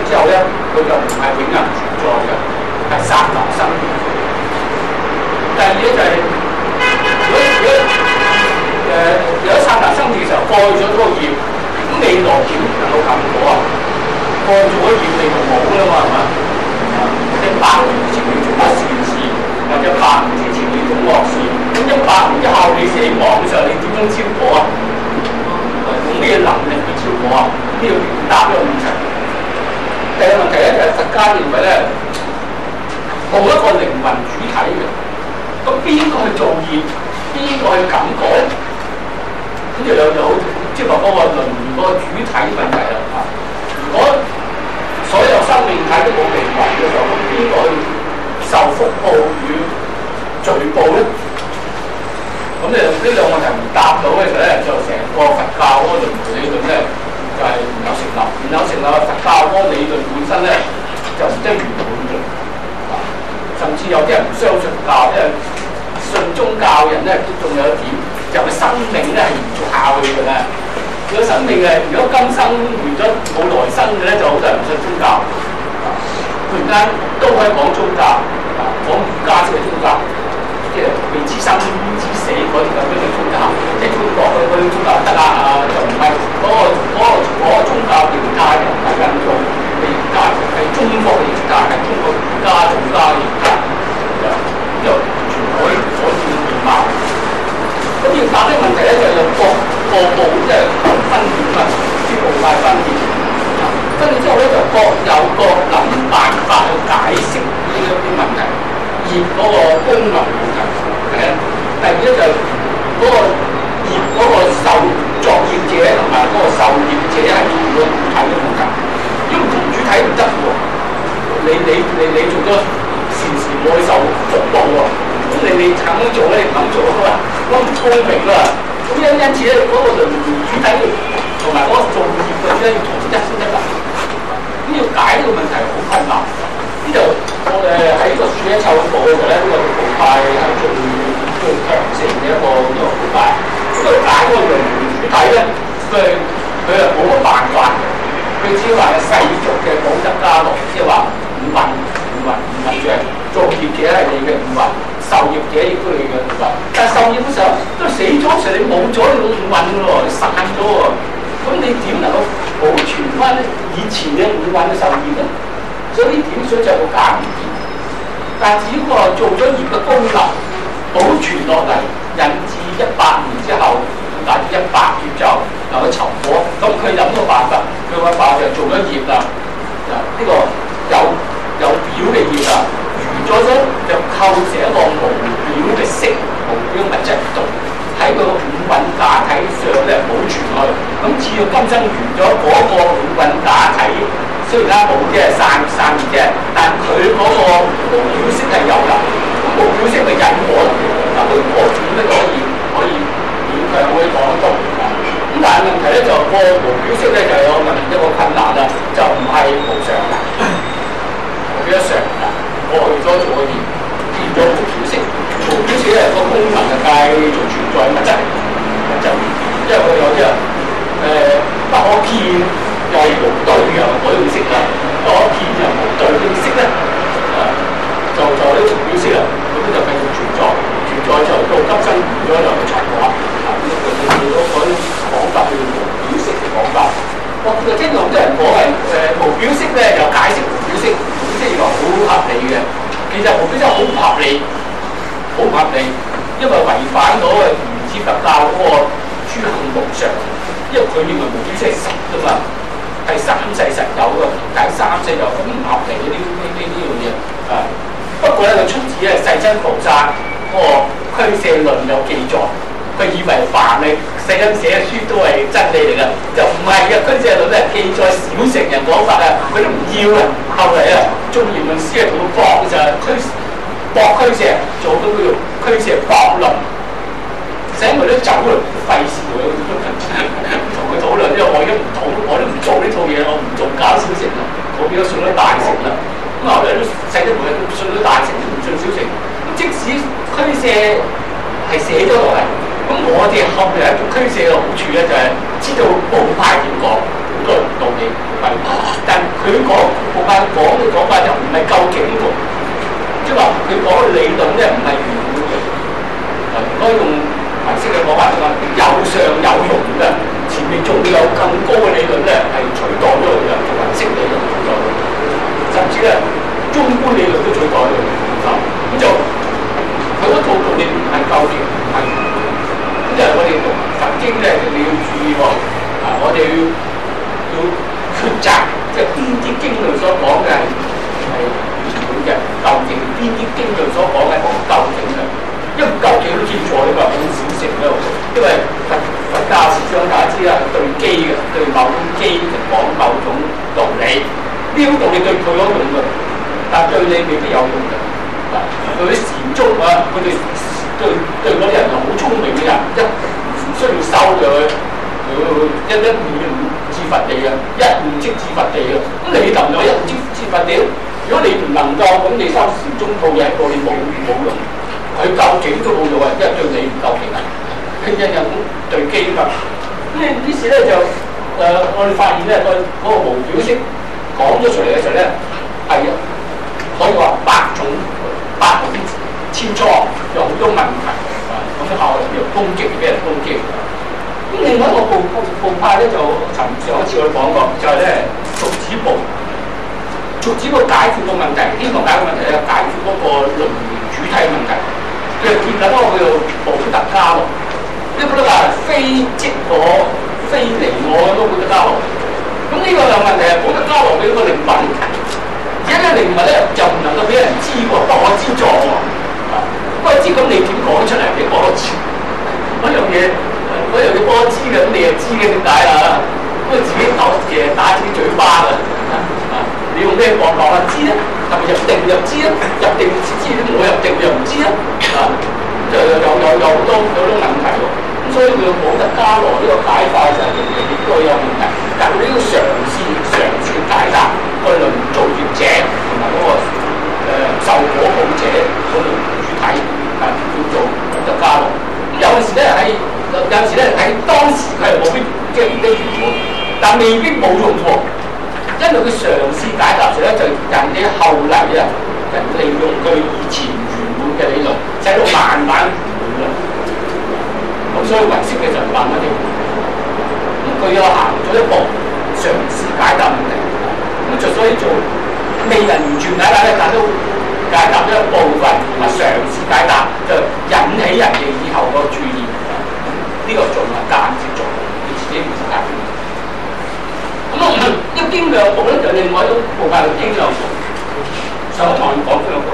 之後咧，佢就唔係永恆存在嘅，係剎那生滅。第二咧就係、如果剎那生滅嘅時候過咗嗰個業，咁未來點能夠感果啊？過咗業你就冇啦嘛，係嘛？或者100年之前你做咗善事，或者100年之前你做惡事，咁100年之後你死亡嘅時候，你點樣超過啊？用咩能力去超過啊？呢個回答呢個問題。第二個問題咧就係佛家認為咧，冇一個靈魂主體嘅，咁邊個去做業，邊個去感果咧？咁就有即係話嗰個輪迴嗰個主體問題啦。如果所有生命體都冇靈魂嘅時候，咁邊個去受福報與罪報咧？咁呢兩個問題唔答到嘅時候咧，就成個佛教嗰個輪迴理論咧就係唔有成立，唔有成立佛教嗰個理論本身咧就唔真圓滿嘅。甚至有啲人唔相信教，因為信宗教人咧都仲有一點，就係生命咧係延續下去嘅咧。如果生命嘅，如果今生完咗冇來生嘅咧，就好多人唔信宗教。突然間都可以講宗教，講儒家式嘅宗教。即係未知生焉知死嗰啲咁嘅宗教，即係中國嗰啲宗教得啦，就唔係嗰個宗教形態嘅，唔係印度嘅形態，係中國嘅形態，係中國儒家宗教嘅形態，就完全可以改變面貌。咁要答呢個問題咧，就有個部即係分裂啊，啲部派分裂。分裂之後咧，就各有各諗辦法去解釋呢一啲問題。業嗰個功能問題係啊，第二咧就嗰個業嗰個受作業者同埋嗰個受業者係唔同主體嘅問題。如果唔同主體唔得喎，你做咗善事冇去受福報喎，咁你肯做咧，你肯做啊嘛，咁唔公平啊！咁因此咧，嗰個輪迴主體同埋嗰個做業嘅咧要同一先得㗎。咁要解呢個問題好困難。呢度我哋喺呢個書一湊報嘅時候咧，呢個部派係最強盛嘅一個部派。咁佢解嗰個輪迴主體咧，佢係冇乜辦法。佢只係話世俗嘅補特伽羅，即係話五蘊嘅造業者係你嘅五蘊，受業者亦都係你嘅五蘊。但係受業嘅時候都死咗，時你冇咗你個五蘊嘅喎，你散咗喎。咁你點能夠保存翻以前嘅五蘊嘅受業咧？所以呢點水就冇解唔掂，但只不過做咗業嘅功能保存落嚟，引致100年之後，乃至100劫之後能夠尋果。咁佢有個辦法，佢個辦法就做咗業啦。呢個有表嘅業啦，完咗就構成一個無表嘅色、無表物質度，喺佢個五蘊假體上咧保存落去。咁只要今生完咗嗰個五蘊假體。雖然啦冇即係散熱啫，但佢嗰個無表色係有㗎，無表色咪引果啦。嗱，佢果點咧可以勉強可以講得到。咁但係問題咧就個無表色咧就有一個困難啦，就唔係無常㗎，無表常㗎，過去咗做嘅業變咗無表色。無表色咧個功能係繼續存在物質，因為佢有啲不可見。又係無對嘅嗰種色啦，不可見又無對呢種色咧，就呢種表色啦，咁就繼續存在就到今生完咗就去尋果。佢嗰啲講法叫無表色嘅講法。我聽到好多人講係無表色咧，又解釋無表色，即係話好合理嘅。其實無表色好唔合理，好唔合理，因為違反咗原始佛教嗰個諸行無常，因為佢認為無表色係實㗎嘛。係三世實有嘅，但係三世有咁唔合理嘅呢樣嘢啊！不過咧，佢出自咧世親菩薩嗰個俱舍論有記載，佢以為凡係世親寫嘅書都係真理嚟㗎，就唔係嘅。俱舍論咧記載小乘人講法啊，佢都唔要啊。後嚟啊，中賢論師啊同佢駁嘅時候，駁俱舍做到叫做俱舍駁論，使佢都走啦，費事佢同佢討論，因為我都唔做呢套嘢，我唔做搞小乘啦，我變咗信咗大乘啦。咁後嚟都細啲每日都信咗大乘，唔信小乘。咁即使俱舍係寫咗落嚟，咁我哋後嚟一種俱舍嘅好處咧，就係知道部派點講，好多道理係，但佢講會有更高嘅理論咧係取代咗佢嘅唯識理論取代佢，甚至咧中觀理論都取代佢。咁就佢嗰套道理唔係究竟唔係。咁就係我哋讀佛經咧，你要注意喎。我哋要抉擇，即係邊啲經論所講嘅係原本嘅究竟，邊啲經論所講嘅係究竟嘅。因為究竟都見錯，你話好小乘喺度，因為佛教思想大家知啦，對機嘅，對某種機講某種道理，呢種道理對佢有用嘅，但對你未必有用嘅。對啲禪宗啊，佢哋對嗰啲人好聰明嘅人，唔需要收咗佢，一悟至佛地嘅，一悟即至佛地嘅。咁你能夠一悟即至佛地？如果你唔能夠，咁你收禪宗套嘢係對你冇用。佢究竟都冇用啊，因為對你唔究竟啊，因咁對機嘛。咁於是咧就我哋發現咧個嗰個無表式講咗出嚟嘅時候咧，係可以話百種千瘡，有好多問題啊。咁後來又攻擊，俾人攻擊。咁另外一個部派咧就上一次我講過，就係咧續子部解決個問題，希望解決問題咧，解決嗰個輪迴主體問題。佢建立嗰個叫做補特伽羅，呢個補特伽羅非即我非離我嘅都補特伽羅。咁呢個有問題係補特伽羅俾個靈魂，而家嘅靈魂咧就唔能夠俾人知喎，不可知狀喎。不可知咁你點講出嚟？你講得知嗰樣嘢，不可知嘅，咁你就知嘅點解啦？咁自己打自己嘴巴㗎。你用咩講啊？知咧，係咪入定就知咧？入定先知，冇入定就唔知啦。就有好多問題喎。咁所以佢補特伽羅呢個解法就係亦都有問題。但係呢個嘗試解答個輪造業者同埋嗰個受果報者嗰個主體叫做補特伽羅。咁有時咧喺當時佢係冇必即係唔得原本，但未必冇用喎。因為佢嘗試解答時咧，就人哋後嚟啊，人利用佢以前圓滿嘅理論，使到慢慢圓滿啦。咁所以唯識嘅就慢慢啲，咁佢又行咗一步，嘗試解答問題。咁就所以做未能完全解答咧，但都解答咗一部分，同埋嘗試解答，就引起人哋以後個注意。呢個做係間接做，你自己唔知解決。咁一經兩部咧，就另外一種部派叫經兩部。上一堂要講經兩部，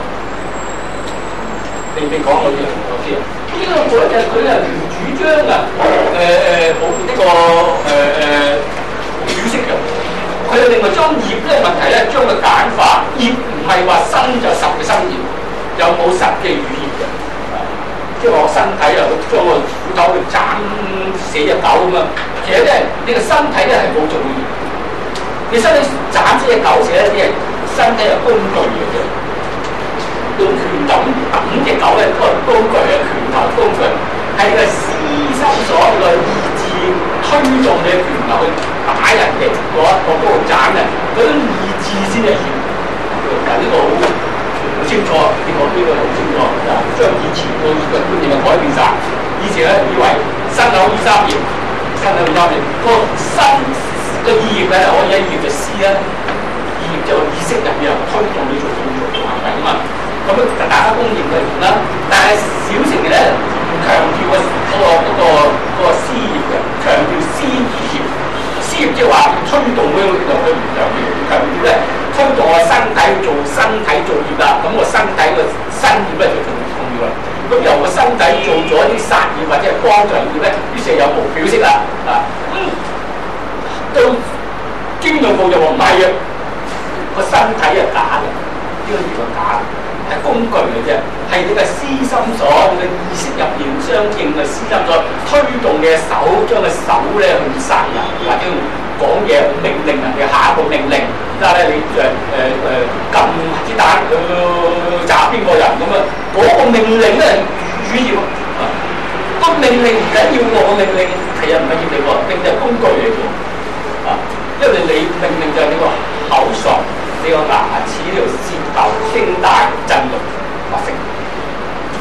你講嗰啲啊，我知啊。經兩部咧就係佢係主張啊，冇呢個表式嘅。佢又另外將業呢個問題咧，將佢簡化。業唔係話生就實嘅生業，有冇實嘅語業嘅？即係話我身體啊，將個斧頭去斬死隻狗咁啊。其實咧，你個身體咧係冇做業。你身體斬死隻狗時咧，啲係身體係工具嚟嘅，用拳頭揼隻狗咧都係工具啊，拳頭工具係個思心所個意志推動你嘅拳頭去打人嘅嗰個刀斬嘅嗰種意志先係業。嗱呢個好清楚，呢個好清楚，將以前個業嘅觀念改變晒。以前咧以為身口意三業，個身個意業咧可以一業就思啦，意業就意識入邊推動你做行為啊嘛。咁大家公認嘅啦，但係小乘嘅咧唔強調個思業嘅，強調思意業。思業即係話推動嗰個力量，佢唔強調，強調咧推動我身體做身體做業啦。咁我身體個身業咧就重要啦。咁由個身體做咗啲殺業或者係幫助業咧，於是有無表式啦啊。到經兩部就話唔係嘅，個身體係假嘅，呢個業係假嘅，係工具嘅啫，係你嘅思心所，你嘅意識入邊相應嘅思心所推動嘅手，將個手咧去殺人，或者講嘢命令人嘅下一個命令，即係咧你撳子彈炸邊個人咁啊？嗰個命令咧係語業啊，個命令唔緊要喎，個命令其實唔係業嚟喎，命就係工具嚟喎。因為你命令就係你個口唇、你個牙齒、呢條舌頭、聲帶、震動發聲。發聲嘅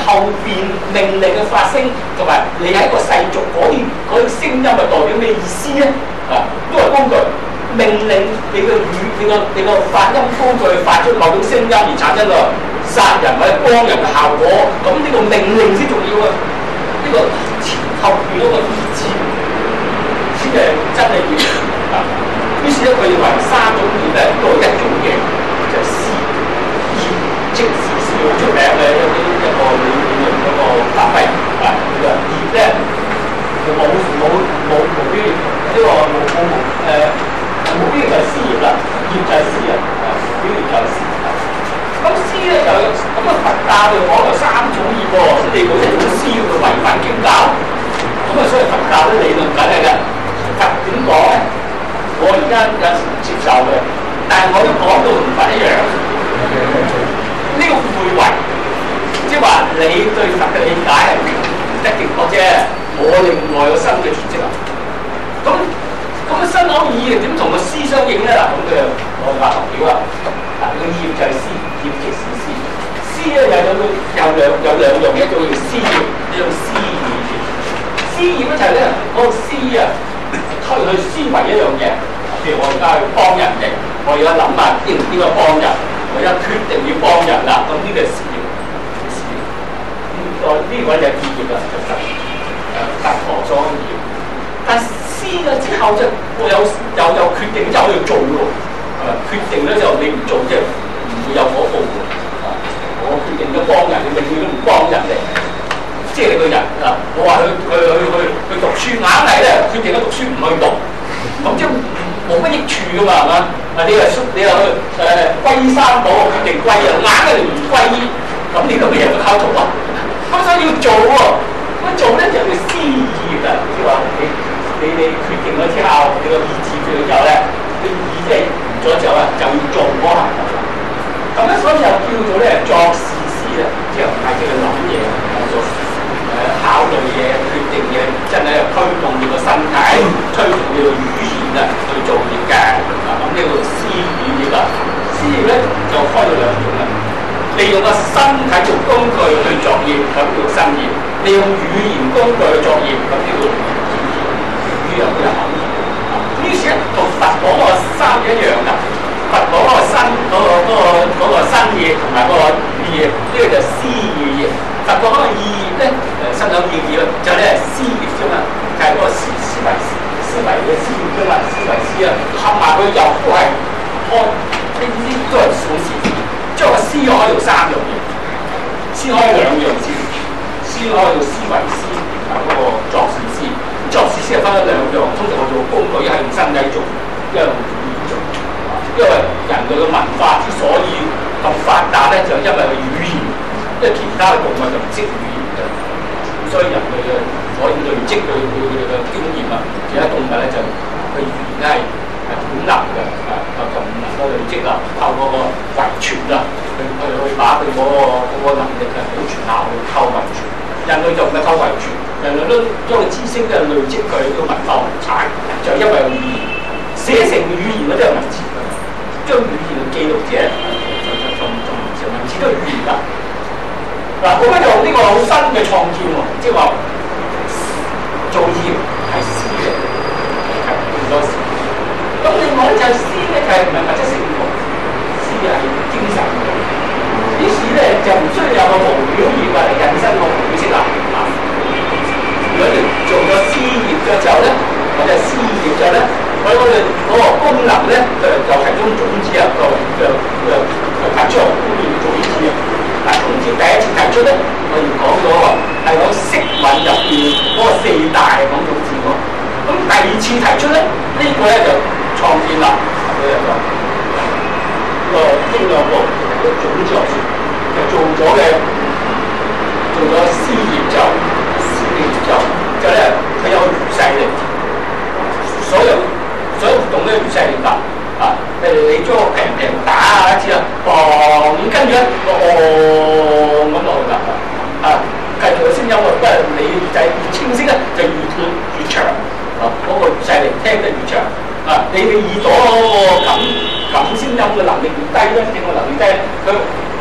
後邊命令嘅發聲，同埋你喺個世俗嗰啲聲音係代表咩意思咧？啊，都係工具。命令你個語，你個發音工具發出某種聲音而產生個殺人或者幫人嘅效果，咁呢個命令先重要啊！呢個前後邊嗰個意志先係真係要啊！於是咧，佢認為三種業咧都係一種嘅，就係思業，即是思好出名嘅一個理論嗰個發揮啊！呢個業咧就冇邊呢個冇邊就係思業啦，業就係思人，表現就係思。咁思咧就咁啊，佛教就講有三種業喎，你嗰一種思要去違反經教，咁啊，所以佛教啲理論緊係嘅。佛點講咧？我而家有時唔接受嘅，但係我都講到唔佛一樣。呢個會為，即係話你對佛嘅理解係唔得極確啫，我另外有新嘅詮釋啊。咁啊，身口意點同個思相應咧？嗱，咁佢我話學表啦。嗱，個業就係思，業即是思。思咧有兩用，一種叫思業，一種思意業。思業咧就係咧，嗰個思啊，去思維一樣嘢。譬如我而家去幫人哋，我而家諗下應唔應該幫人，我而家決定要幫人啦。咁呢個係思業，思業。呢個就係意業啦，就係佛陀所業。但思咗之後就會有決定之後要做喎，決定咧就你唔做即係唔會有果報喎。我決定咗幫人，你永遠都唔幫人哋，即係你個人啊！我話去讀書，硬係咧決定咗讀書唔去讀，咁即係冇乜益處噶嘛，係嘛？你又去歸三寶，決定歸啊，硬係你唔歸依，咁你咁嘅人就靠做咯。咁所以要做喎，咁做咧就叫思業啊，即係話你決定咗之後，你個意志決定之後咧，你意即係完咗之後啊，就要做嗰行動啦。咁咧，所以就叫做咧作事思啦，即係唔係叫佢諗嘢，做考慮嘢、決定嘢，真係推動你個身體、推動你個語言啊去做嘢嘅。咁呢個思語業啊，思業咧就開咗兩種啦。利用個身體做工具去作業，咁叫身業；利用語言工具去作業，咁叫語業。語言嘅口業。於是咧，同佛講嗰個三一樣㗎。佛講嗰個身身業同埋嗰個語業，呢個就係思語業。佛講嗰個意業咧，身口意業就咧係思業啫嘛，就係嗰個思維嘅思業啫嘛，思維思啊，合埋佢又都係開呢都係小事。將個思開到三樣嘢，思開兩樣先，思開到思維思同埋嗰個作事思。作事思係分咗兩樣，通常我做工具一係用身體做，一係用語言做。因為人類嘅文化之所以咁發達咧，就因為佢語言，因為其他嘅動物就唔識語言嘅，所以人類嘅可以累積佢嘅經驗啊。其他動物咧就佢語言咧係本能嘅，就唔能夠累積啦，透過個遺傳啦，去把佢嗰個能力嘅保存下去，靠遺傳。人類就唔係靠遺傳，人類都將個知識嘅累積佢個文化遺產，就因為有語言寫成語言嗰啲係文字。將語言嘅記錄者，就文字都係語言㗎。嗱，咁咧就呢個好新嘅創建喎，即係話做業係思嘅，係好多時。咁另外咧就係思咧，就係唔係物質性嘅，思係精神嘅。於是咧就唔需要有個無表業嚟引申個無表色啦。如果你做咗思業嘅時候咧，或者係思業嘅時候咧。佢嗰個功能咧，就提供種子啊，就提出嚟種子啊。嗱，種子第一次提出咧，我哋講咗喎，係講色蘊入邊嗰個四大講種子喎。咁第二次提出咧，呢個咧就創建啦，佢就呢個經量部嘅種子學説，就做咗嘅，做咗思業之後，思業之後，就咧佢有餘勢力，所有活動咧，如勢力法啊！譬如你將個平打下一次啊，咁跟住咧，咁落去啦啊！繼續個聲音喎，不過你就係越清晰咧，就越長啊！嗰個勢力聽得越長啊！你嘅耳朵嗰個感聲音嘅能力越低咧，聽嘅能力低，佢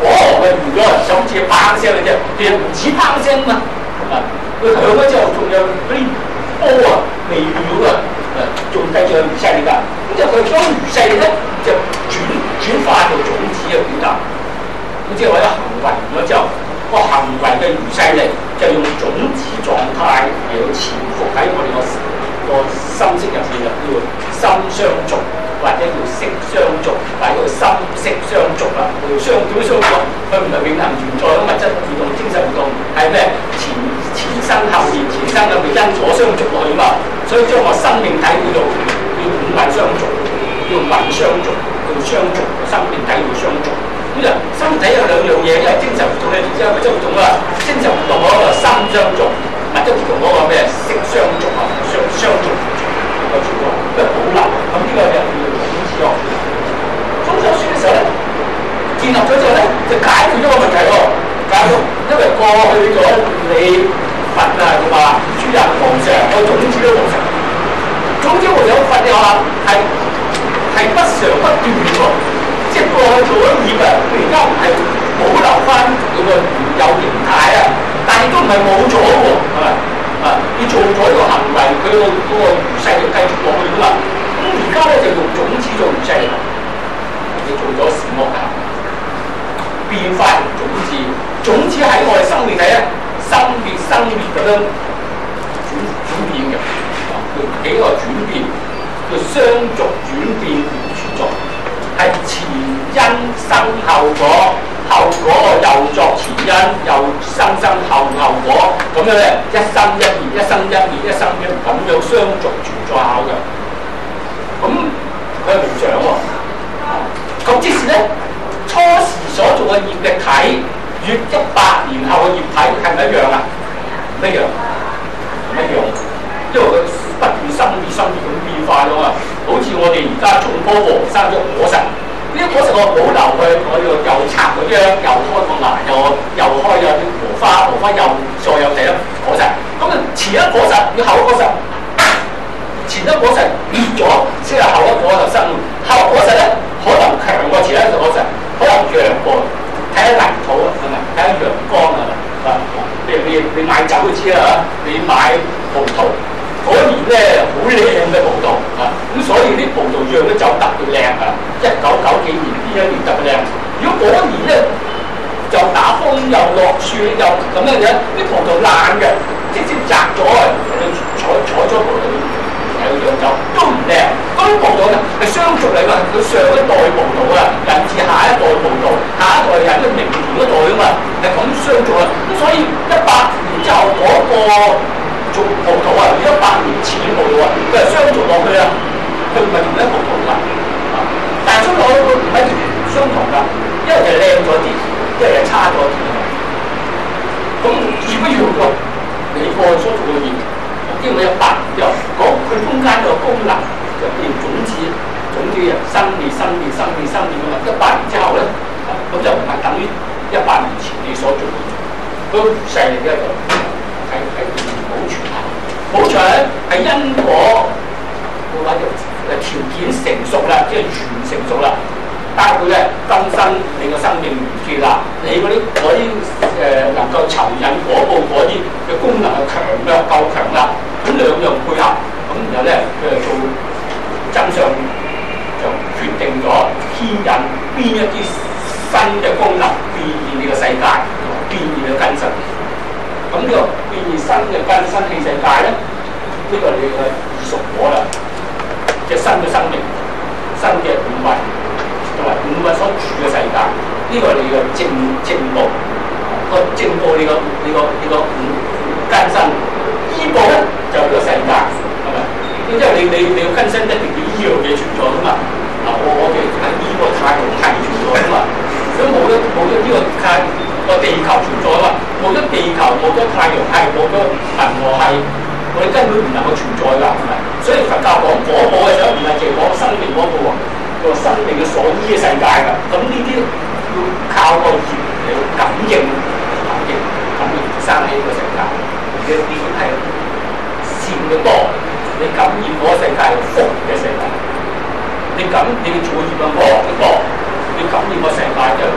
佢完咗就好似砰聲嘅啫，其實唔似砰聲嘛。佢響咗之後，仲有嗰啲波啊、微料啊，仲繼續有餘勢㗎。咁就佢將餘勢咧就轉化到種子嘅表達。咁即係話一行為完咗之後，個行為嘅餘勢力就用種子狀態嚟到潛伏喺我哋個心識入邊，叫做心相續，或者叫識相續，或者叫心識相續啦。叫相點樣相續？佢唔係永恆存在嘅物質活動、精神活動，係咩？前生後業，前生嘅因果相續落去嘛。所以將我生命體叫做五蘊相續，叫蘊相續，叫相續，生命體叫相續。咁就身體有兩樣嘢，一係精神活動咧，然之後物質活動啊。精神活動嗰個心相續，物質活動嗰個咩識相續啊，相續個情況，咩保留。咁呢個就叫做種子學。種子學嘅時候咧，建立咗之後咧，就解決咗個問題喎。解決，因為過去咗你佛啊，係嘛？諸人無常，個種子都無常。種子無常佛嘅話係不常不斷喎。即係過去做咗業啊，佢而家唔係保留翻佢個原有形態啊，但係都唔係冇咗喎，係咪？你做咗呢個行為，佢個餘勢就繼續落去㗎嘛。咁而家咧就用種子做餘勢，你做咗善惡行為，變化成種子，種子喺我哋生命體咧，生滅咁樣轉變嘅，叫幾個轉變，叫相續轉變存在。係前因生後果，後果又作前因，又生後果，咁樣咧一生一滅，一生一滅，一生一滅，咁樣相續存在下嘅。咁佢係無常喎。咁即是咧，初時所做嘅業力體，與100年後嘅業體係咪一樣啊？唔一樣，唔一樣，因為佢不斷生滅咁變化咗嘛。好似我哋而家種棵禾生咗果實，呢啲果實我保留佢，我又插嗰啲，又開個芽，又開有啲禾花又再有第一果實。咁啊，前一果實與後一果實，前一果實滅咗，先係後一果實生。後一果實咧可能強過前一果實，可能弱過，睇下泥土啊，係咪？睇下陽光啊，譬如你買酒就知啦嚇，你買葡萄。嗰年咧好靚嘅葡萄啊，咁所以啲葡萄釀啲酒特別靚啊！1990幾年呢一年特別靚。如果嗰年咧就打風又落雪又咁樣嘅，啲葡萄爛嘅，直接摘咗啊！你採咗葡萄又釀酒都唔靚。嗰啲葡萄咧係相續嚟㗎，佢上一代葡萄啊，引致下一代葡萄，下一代引到明年嗰代啊嘛，係咁相續啊。咁所以100年之後嗰個做葡萄啊，如果100年前嘅葡萄啊，佢係相續落去啊，佢唔係同一葡萄㗎，但係相續落去唔係相同㗎，一係就靚咗啲，一係就差咗啲。咁業一樣喎，你過去所做嘅業，因為100年之後，佢中間個功能就變種子啊，生滅㗎嘛。100年之後咧，咁就唔係等於100年前你所做嘅業，佢細嚟嘅係保存咧係因果或者條件成熟啦，即係全成熟啦，包括咧更新你個生命完結啦，你嗰啲能夠酬引果報嗰啲嘅功能係強嘅夠強啦，咁兩樣配合，咁然後咧佢就做真相就決定咗牽引邊一啲新嘅功能變現你個世界，變現你嘅根身。咁呢個變現新嘅根身器世界咧，呢個你嘅異熟果啦，即係新嘅生命、新嘅五蘊同埋五蘊所住嘅世界，呢個係你嘅正道，個正道你個五根身，依部咧就係呢個世界，係咪？因為你個根身一定要依樣嘢存在噶嘛。我哋喺依個太陽系存在噶嘛，如果冇咗呢個地球存在啊嘛，冇咗地球，冇咗太陽系，冇咗銀河系，我哋根本唔能夠存在㗎，係咪？所以佛教講果報嘅時候，唔係淨係講生命嗰個喎，個生命嘅所依嘅世界㗎。咁呢啲要靠個業嚟感應生起呢個世界。而呢啲係善嘅多，你感染嗰個世界係福嘅世界。你做業嘅惡嘅多，你感染個世界就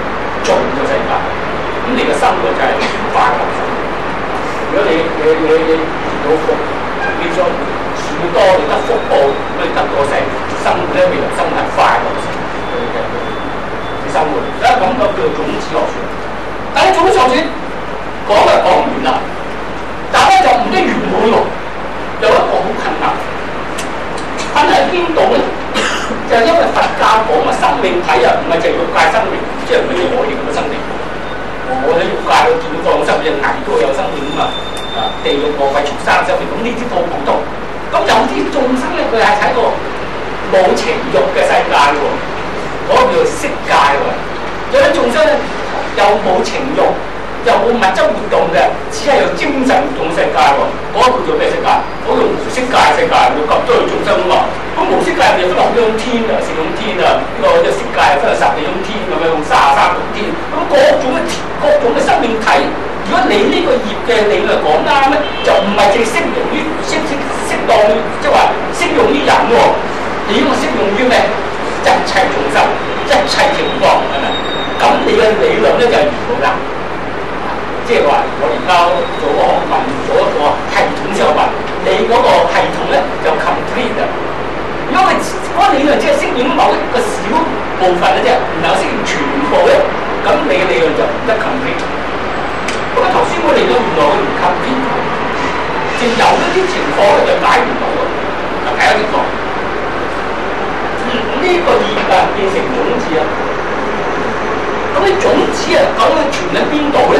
盡嘅世界，咁你嘅生活就係快樂生活。如果你到福，你想樹多，你得福報，咁你得個生活咧，未來生活係快樂嘅生活。而家咁個叫種子學說，但係種子學說講就講完啦，但係咧就唔一完滿喎，有一個好困難。困難喺邊度咧？就係因為佛教講嘅生命體啊，唔係淨係欲界生命，即係唔係啲我哋咁嘅生命。我喺欲界度見到個生命，危都有生命啊嘛。地獄餓鬼畜生生命，咁呢啲都普通。咁有啲眾生咧，佢係喺個冇情慾嘅世界喎，嗰個叫做色界喎。有啲眾生咧又冇情慾，又冇物質活動嘅，只係有精神活動世界喎。嗰個叫做咩世界？嗰個無色界世界，有咁多嘅眾生啊嘛。咁無色界入邊分好多種天啊，四種天啊，呢個色界分有12種天咁樣，33種天。咁各種嘅生命體。如果你呢個業嘅理論講啱咧，就唔係淨適用於適當，即係話適用於人喎。你呢個適用於咩？一切眾生、一切情況係咪？咁你嘅理論咧就係圓滿啦。即係話我而家做個學問，做一個系統之後問你嗰個系統咧就 complete 啦。如果嗰個理論只係適用某一個小部分嘅啫，唔係適用全部咧，咁你嘅理論就唔得 complete。咁啊，頭先我哋都原來佢唔及邊，淨有一啲情況咧就解唔到咯。啊，睇下情況，呢個業啊變成種子啊，咁啲種子啊究竟存喺邊度咧？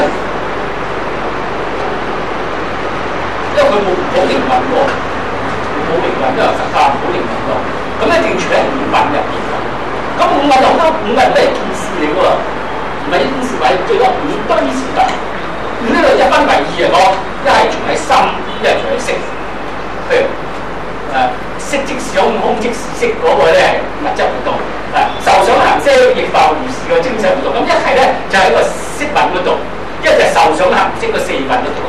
因為佢冇靈魂喎，冇靈魂，因為佛教冇靈魂喎，咁一定存喺五蘊入邊㗎。咁五蘊有得五蘊都係件事嚟㗎喎，唔係一件事，係最多五堆事㗎。呢度一分為二嚟講，一係存喺心，一係存喺色。譬如色即是空，空即是色嗰個咧物質活動，受想行識亦復如是個精神活動。咁一係咧就喺個色蘊嗰度，一係就受想行識個四蘊嗰度。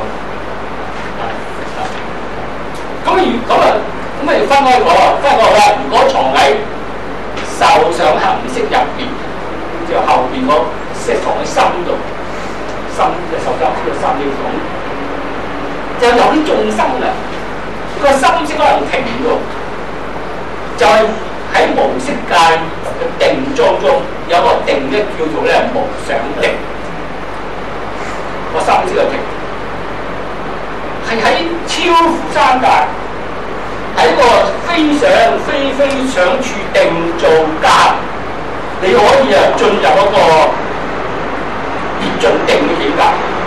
咁要分開講啊！如果藏喺受想行識入邊，就後邊個色藏喺心度。心嘅受想呢個心要講，就有啲眾生啊，個心先可能停喎，就係喺無色界嘅定當中有個定咧，叫做咧無想定，個心先係停，係喺超乎三界，喺個非想處定造間，你可以進入一個滅盡定嘅境界，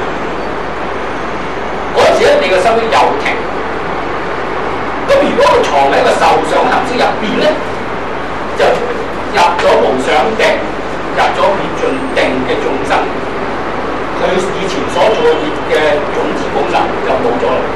嗰時咧你個心又停。咁如果佢藏喺個受想行識入邊咧，就入咗無想定，入咗滅盡定嘅眾生，佢以前所做嘅業嘅種子功能就冇咗啦。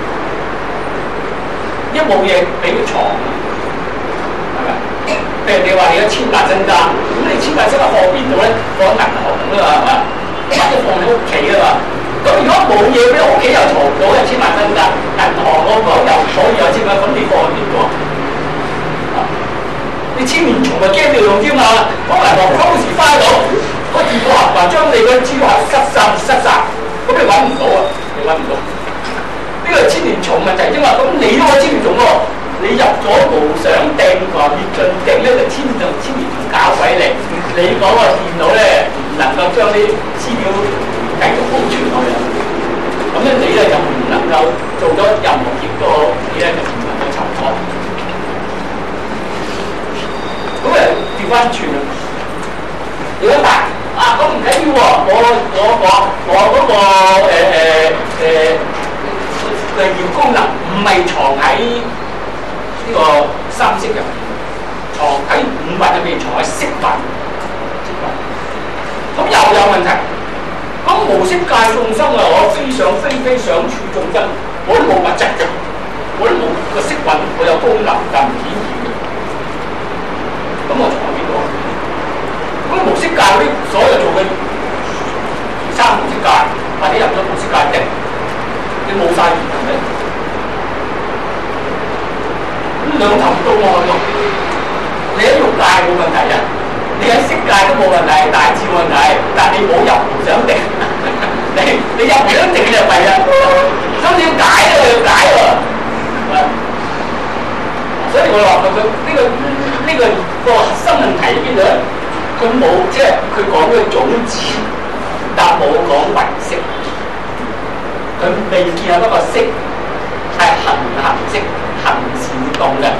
一冇嘢俾佢藏，係咪？譬如你話你有千萬身家，咁你千萬身家放邊度咧？放喺銀行㗎嘛，係嘛？或者放喺屋企啊嘛，咁如果冇嘢俾屋企又藏唔到，1000萬身家，銀行嗰個又所以有1000萬，咁你放喺邊度啊？你千年蟲咪驚你用添嘛？嗰銀行偷時翻到，個二個合埋將你嘅資料失曬，咁你揾唔到啊！你揾唔到，呢個係千年蟲問題啫嘛。咁你都係千年蟲喎，你入咗無想定同埋滅盡定咧，就千年蟲搞鬼你，你嗰個電腦咧唔能夠將啲資料繼續保存落去，咁咧你咧就唔能夠做咗任何結果，你咧就唔能夠尋訪。咁誒調翻轉啦，如果但咁唔緊要喎，我嗰個嘅業功能唔係藏喺呢個三色入邊，藏喺五蘊入邊，藏喺色蘊。咁又有問題。咁無色界眾生啊，我非想處眾生，我都冇物質嘅，我都冇個色蘊，我有功能但唔顯現嘅。咁我藏喺邊度啊？咁無色界嗰啲所有做嘅三無色界，或者入咗無色界定，你冇晒緣係咪？咁兩頭唔到岸喎，你喺欲界冇問題啊， 你喺色界都冇問題，大致冇問題，但你冇入無想定，你入無想定就弊啦。咁要解都要解喎，所以我話個核心問題喺邊度咧？佢冇即係佢講嘅種子，但冇講唯識。佢未見有一個識係行識、行事活動嘅。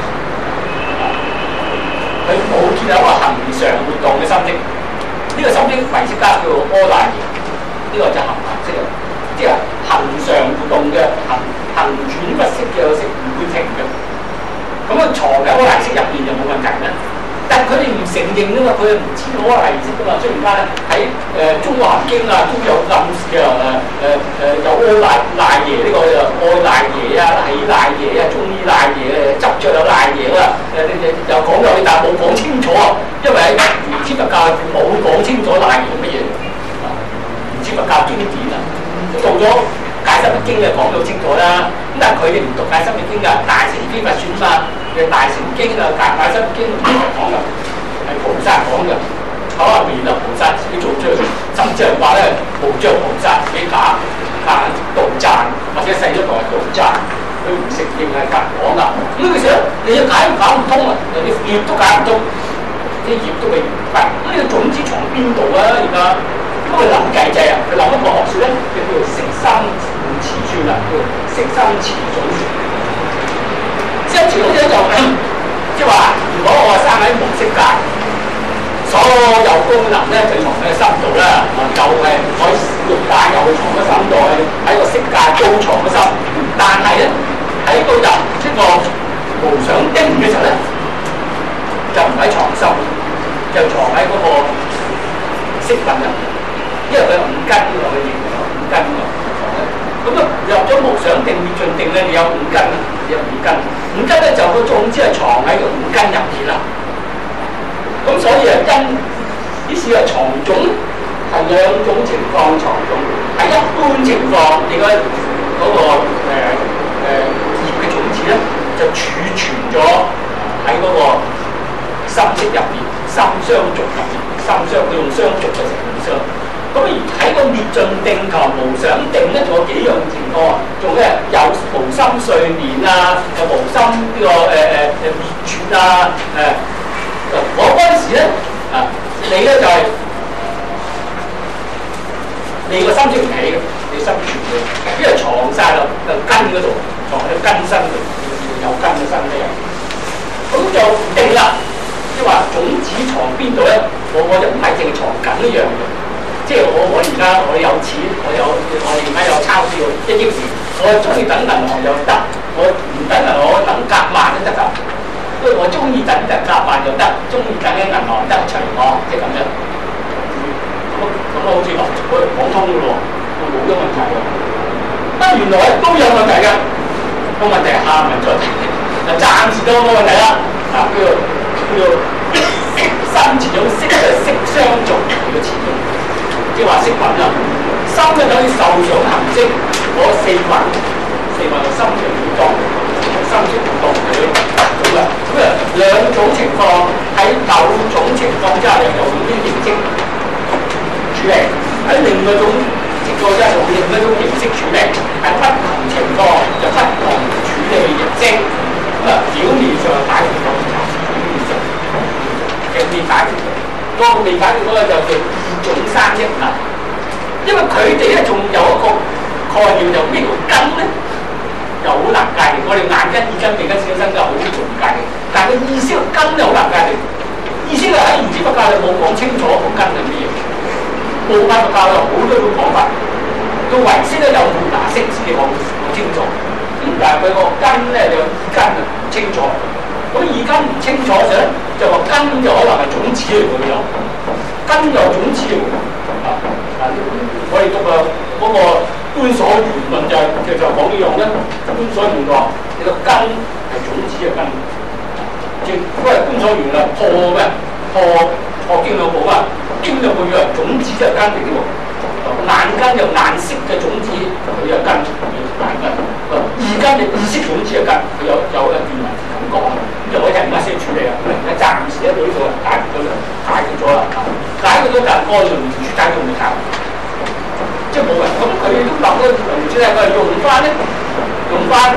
佢冇見有一個恒常活動嘅心識。呢個心識唯識家叫柯大爺，呢個就行識啊，即係恒常活動嘅行轉不息嘅識，唔會停嘅。咁啊，藏喺柯大識入邊就冇問題啦。但係佢哋唔承認啊嘛，佢哋唔知道柯大識噶嘛。所以而家咧喺中華經啊都有暗示嘅有柯大爺呢個柯大爺啊、喜大爺啊、中醫大爺執着有大爺啊，又講有，但係冇講清楚啊。因為喺原始佛教入邊冇講清楚大爺乜嘢，原始佛教經典啊，到咗解釋密經就講到清楚啦。咁但係佢哋唔讀解釋密經㗎，大乘經法算法嘅大乘經啊，解釋密經唔係講㗎，係菩薩講㗎。口入面啊，菩薩自己做出嚟，甚至係話咧無著菩薩自己假杜撰，或者細咗代杜撰，佢唔承認係假講㗎。咁佢時候你要解唔唔通啊，你業都解唔通，啲業都未明白。咁呢個種子從邊度啊？而家咁佢諗計仔啊，佢諗一個學説咧，叫做食生詞算啦，叫食生詞種子。食生詞種子就即係話，如果我生喺無色界。所有功能咧就藏喺心度啦，又係喺欲界又藏喺心度，喺個色界都藏喺心。但係咧喺到入呢個無想定嘅時候咧，就唔喺藏心，就藏喺嗰個色蘊入面，因為佢有五根喎，佢認為有五根喎。咁啊入咗無想定滅盡定咧，你有五根啊，有五根。五根咧就個種子係藏喺個五根入面啦。咁所以啊，於是啊，藏種係兩種情況藏種。喺一般情況，你嗰個業嘅種子咧，就儲存咗喺嗰個心識入邊，心相續入邊，心相佢用相續嘅成相。咁而喺個滅盡定同無想定咧，仲有幾樣情況啊？仲咧有無心睡眠啊，有無心呢個滅絕啊，我嗰陣時咧，你咧就係、你個心識唔起嘅，你心存嘅，因為藏晒落個根嗰度，藏喺個根身度，有根嘅身體入。咁就定啦，即係話種子藏邊度咧？我就唔係淨藏緊呢樣嘅，即係我而家我有錢，我而家有鈔票1億元，我中意等銀行又得，我唔等銀行我等夾萬都得㗎。我中意等就夾萬就得，中意等喺銀行得隨我，即係咁樣。咁好似講通嘅喎，冇咗問題喎。原來都有問題嘅，個問題係下文再提。暫時都冇問題啦。叫做心前種色就色相續叫前種，即係話色蘊啦。心就等於受想行識嗰4蘊，4蘊就心嘅活動，心識活動佢。咁啊，兩種情況喺某種情況之下，有用啲形式處理；喺另外一種情況之下，用另一種形式處理。喺不同情況就不同處理形式。咁啊，表面上解決到，表面上嘅未解決到，嗰個未解決到咧就叫異種生益啦。因為佢哋咧仲有一個概念，就咩叫根咧？又好難界定，我哋眼根、耳根、鼻根、舌根、身根好容易界定，但係個意識個根又好難界定。意識係喺原始佛教就冇講清楚個根係乜嘢，部派佛教有好多種講法，到唯識咧有五拿識先至講清楚。咁但係佢個根咧就耳根啊唔清楚，咁耳根唔清楚嘅時候咧，就話根就可能係種子嚟嘅有，根有種子嚟嘅。我哋讀嗰個觀所緣論就講呢樣咧，觀所緣話你個根係種子嘅根，即係因為觀所緣啦破咩？破經兩部啊，經兩部以為種子嘅根嚟嘅喎，眼根就眼識嘅種子佢有根，眼根，耳根就意識種子嘅根，佢有一段文字咁講，咁就可以係唔一些處理啊。暫時喺度呢度解決咗解決個就係個輪轉體用嚟搞，即係冇人。咁佢哋都諗嗰個輪轉體，佢係用翻咧，用翻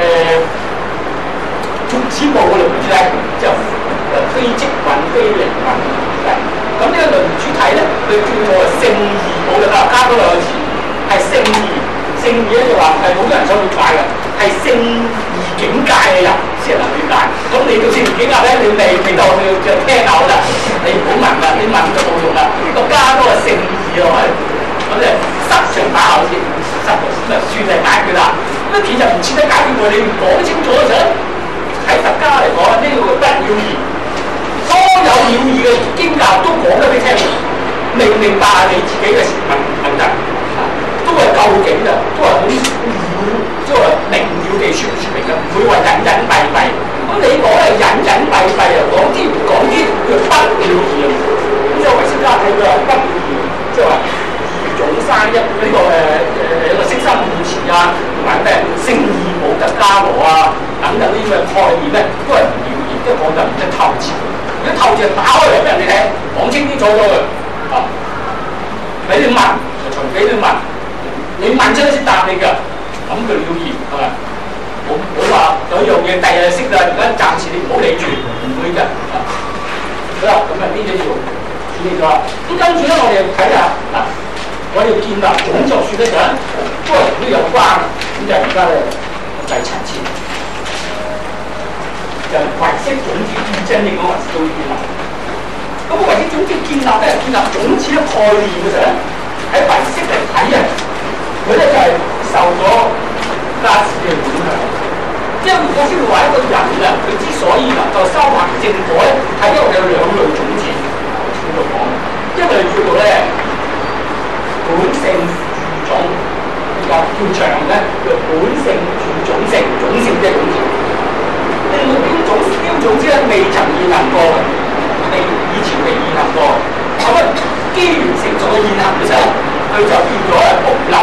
竹子部嘅輪轉體，即係非積運非零運輪轉體。咁呢個輪轉體咧，佢叫做聖義部嘅，加多兩個字，係聖義。聖義咧就話係好多人想去拜嘅，係聖義境界嘅人先能去拜。咁你到聖義境界咧，你未到，你要聽口啦，你唔好問啦，你問都冇用啦。個加多個聖義落去，咁就塞上把口先，塞就算係解決啦。咁其實唔似得解決喎，你唔講清楚嘅時候，喺佛家嚟講，呢個不了義，所有了義嘅經教都講得俾你聽，明唔明白係你自己嘅問題。都係究竟嘅，都係好了，即係明了地説明嘅，唔會話隱隱蔽蔽。咁你講係隱隱蔽蔽啊，講啲唔講啲，叫不了義。咁即係唯識家睇佢係不了義，即係話義總生一呢個一個色心五詞啊，同埋咩聖義冇得加羅啊等等呢啲嘅概念咧，都係唔了義，即係講得唔得透徹。如果透徹打開嚟俾人哋聽，講清清楚楚嘅啊，俾你問就隨俾你問。你問出先答你㗎，咁佢了義係咪？冇話有樣嘢第日識啦，而家暫時你唔好理住，唔會㗎。好啦，咁啊呢啲要處理咗。咁跟住咧，我哋睇下嗱，我哋建立總作説咧就係都係同呢有關。咁就而家咧第七次，就係唯識總子見證呢個唯識總子建立。咁唯識總子建立咧，建立總子嘅概念嘅時候咧，喺唯識嚟睇啊。佢咧就係受咗家事嘅影響，即係而家先會話一個人啊，佢之所以能夠修行正果咧，係因為有兩類種子喺度講，一類叫做咧本性具種，叫長咧叫本性具種性，種性即係種子。呢個標種子咧未曾現行過嘅，以前未現行過，咁啊機緣成熟嘅現行嘅時候，佢就變咗係保留。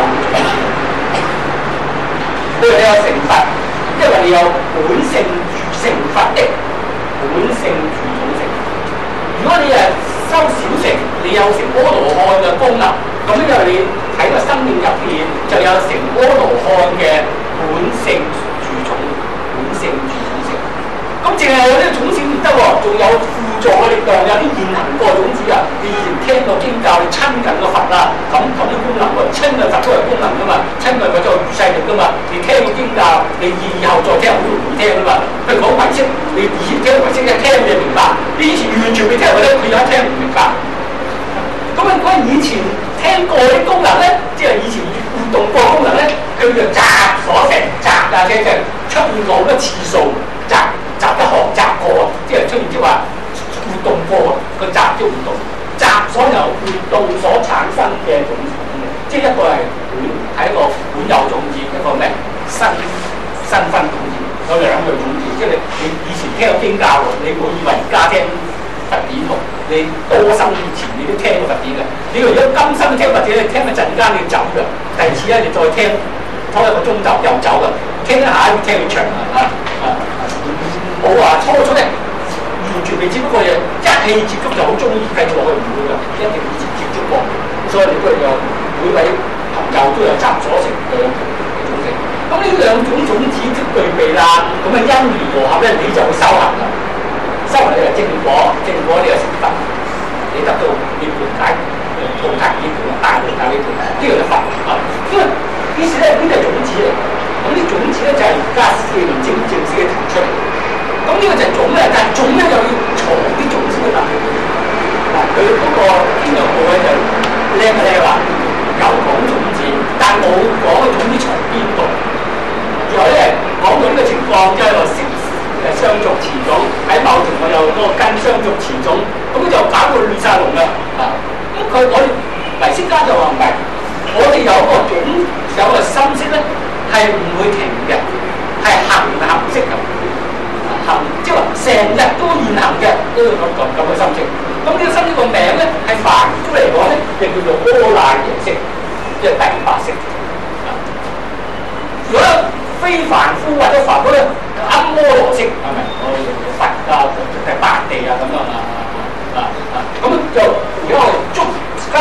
你有成佛，因為你有本性具成佛的本性具種性。如果你係修小乘，你有成阿羅漢嘅功能，咁因為你喺個生命入邊就有成阿羅漢嘅本性具種，本性具種性。咁淨係有呢個種性唔得喎，仲有輔助嘅力量，有啲現行個種子啊！你以前聽過經教，你親近個佛啊，咁啲功能喎，親近佛都係功能噶嘛，親近佛就係預勢力噶嘛。你聽過經教，你以後再聽好容易聽噶嘛。譬如講唯識，你以前聽唯識一聽你就明白，你以前完全未聽過咧，佢有一聽唔明白。咁啊，嗰以前聽過啲功能咧，即係以前活動過功能咧，佢就集所成，集啊即係出現過好多次數，集得學習過，即係出現即係話活動過個集叫活動，集所有活動所產生嘅種子，即係一個係一個本有種子，一個咩新分種子，有兩類種子，即係你以前聽過經教喎，你唔好以為而家聽佛典喎，你多生以前你都聽過佛典嘅，你如果今生聽佛典，你聽一陣間你要走嘅，第二次咧你再聽拖一個鐘頭又走嘅，聽一下要聽佢長啊。冇話初初咧，完全未接觸過嘢，一氣接觸就好中意繼續落去，唔會㗎，一定以前接觸過，所以你都有每位朋友都有集所成嘅種性。咁呢兩種種子都具備啦，咁啊因緣和合咧，你就會修行啦。修行你係正果，正果呢個成佛，你得到涅槃解菩提涅槃大菩提涅槃，呢個就佛啊。因為於是咧，呢啲係種子嚟，咁啲種子咧就係而家正式嘅提出嚟。咁呢個就係種咧，但係種咧又要藏啲種子嘅能力。嗱，佢嗰個天養部咧就叻話有講種子，但係冇講個種子藏邊度。然後咧講到呢個情況，即係話識相續持種，喺某程度又嗰個根相續持種，咁就搞到亂晒龍啦。啊，咁我哋唯識家就話唔係，我哋有個種有個心識咧係唔會停嘅，係行識嘅。即係話成日都現行嘅呢個咁嘅心識，咁呢個心識個名咧係凡夫嚟講咧，就叫做阿賴耶識，即係第八識。如果非凡夫或者凡夫咧，阿摩羅識係咪？佛啊，第八地啊咁樣咁就如果我哋捉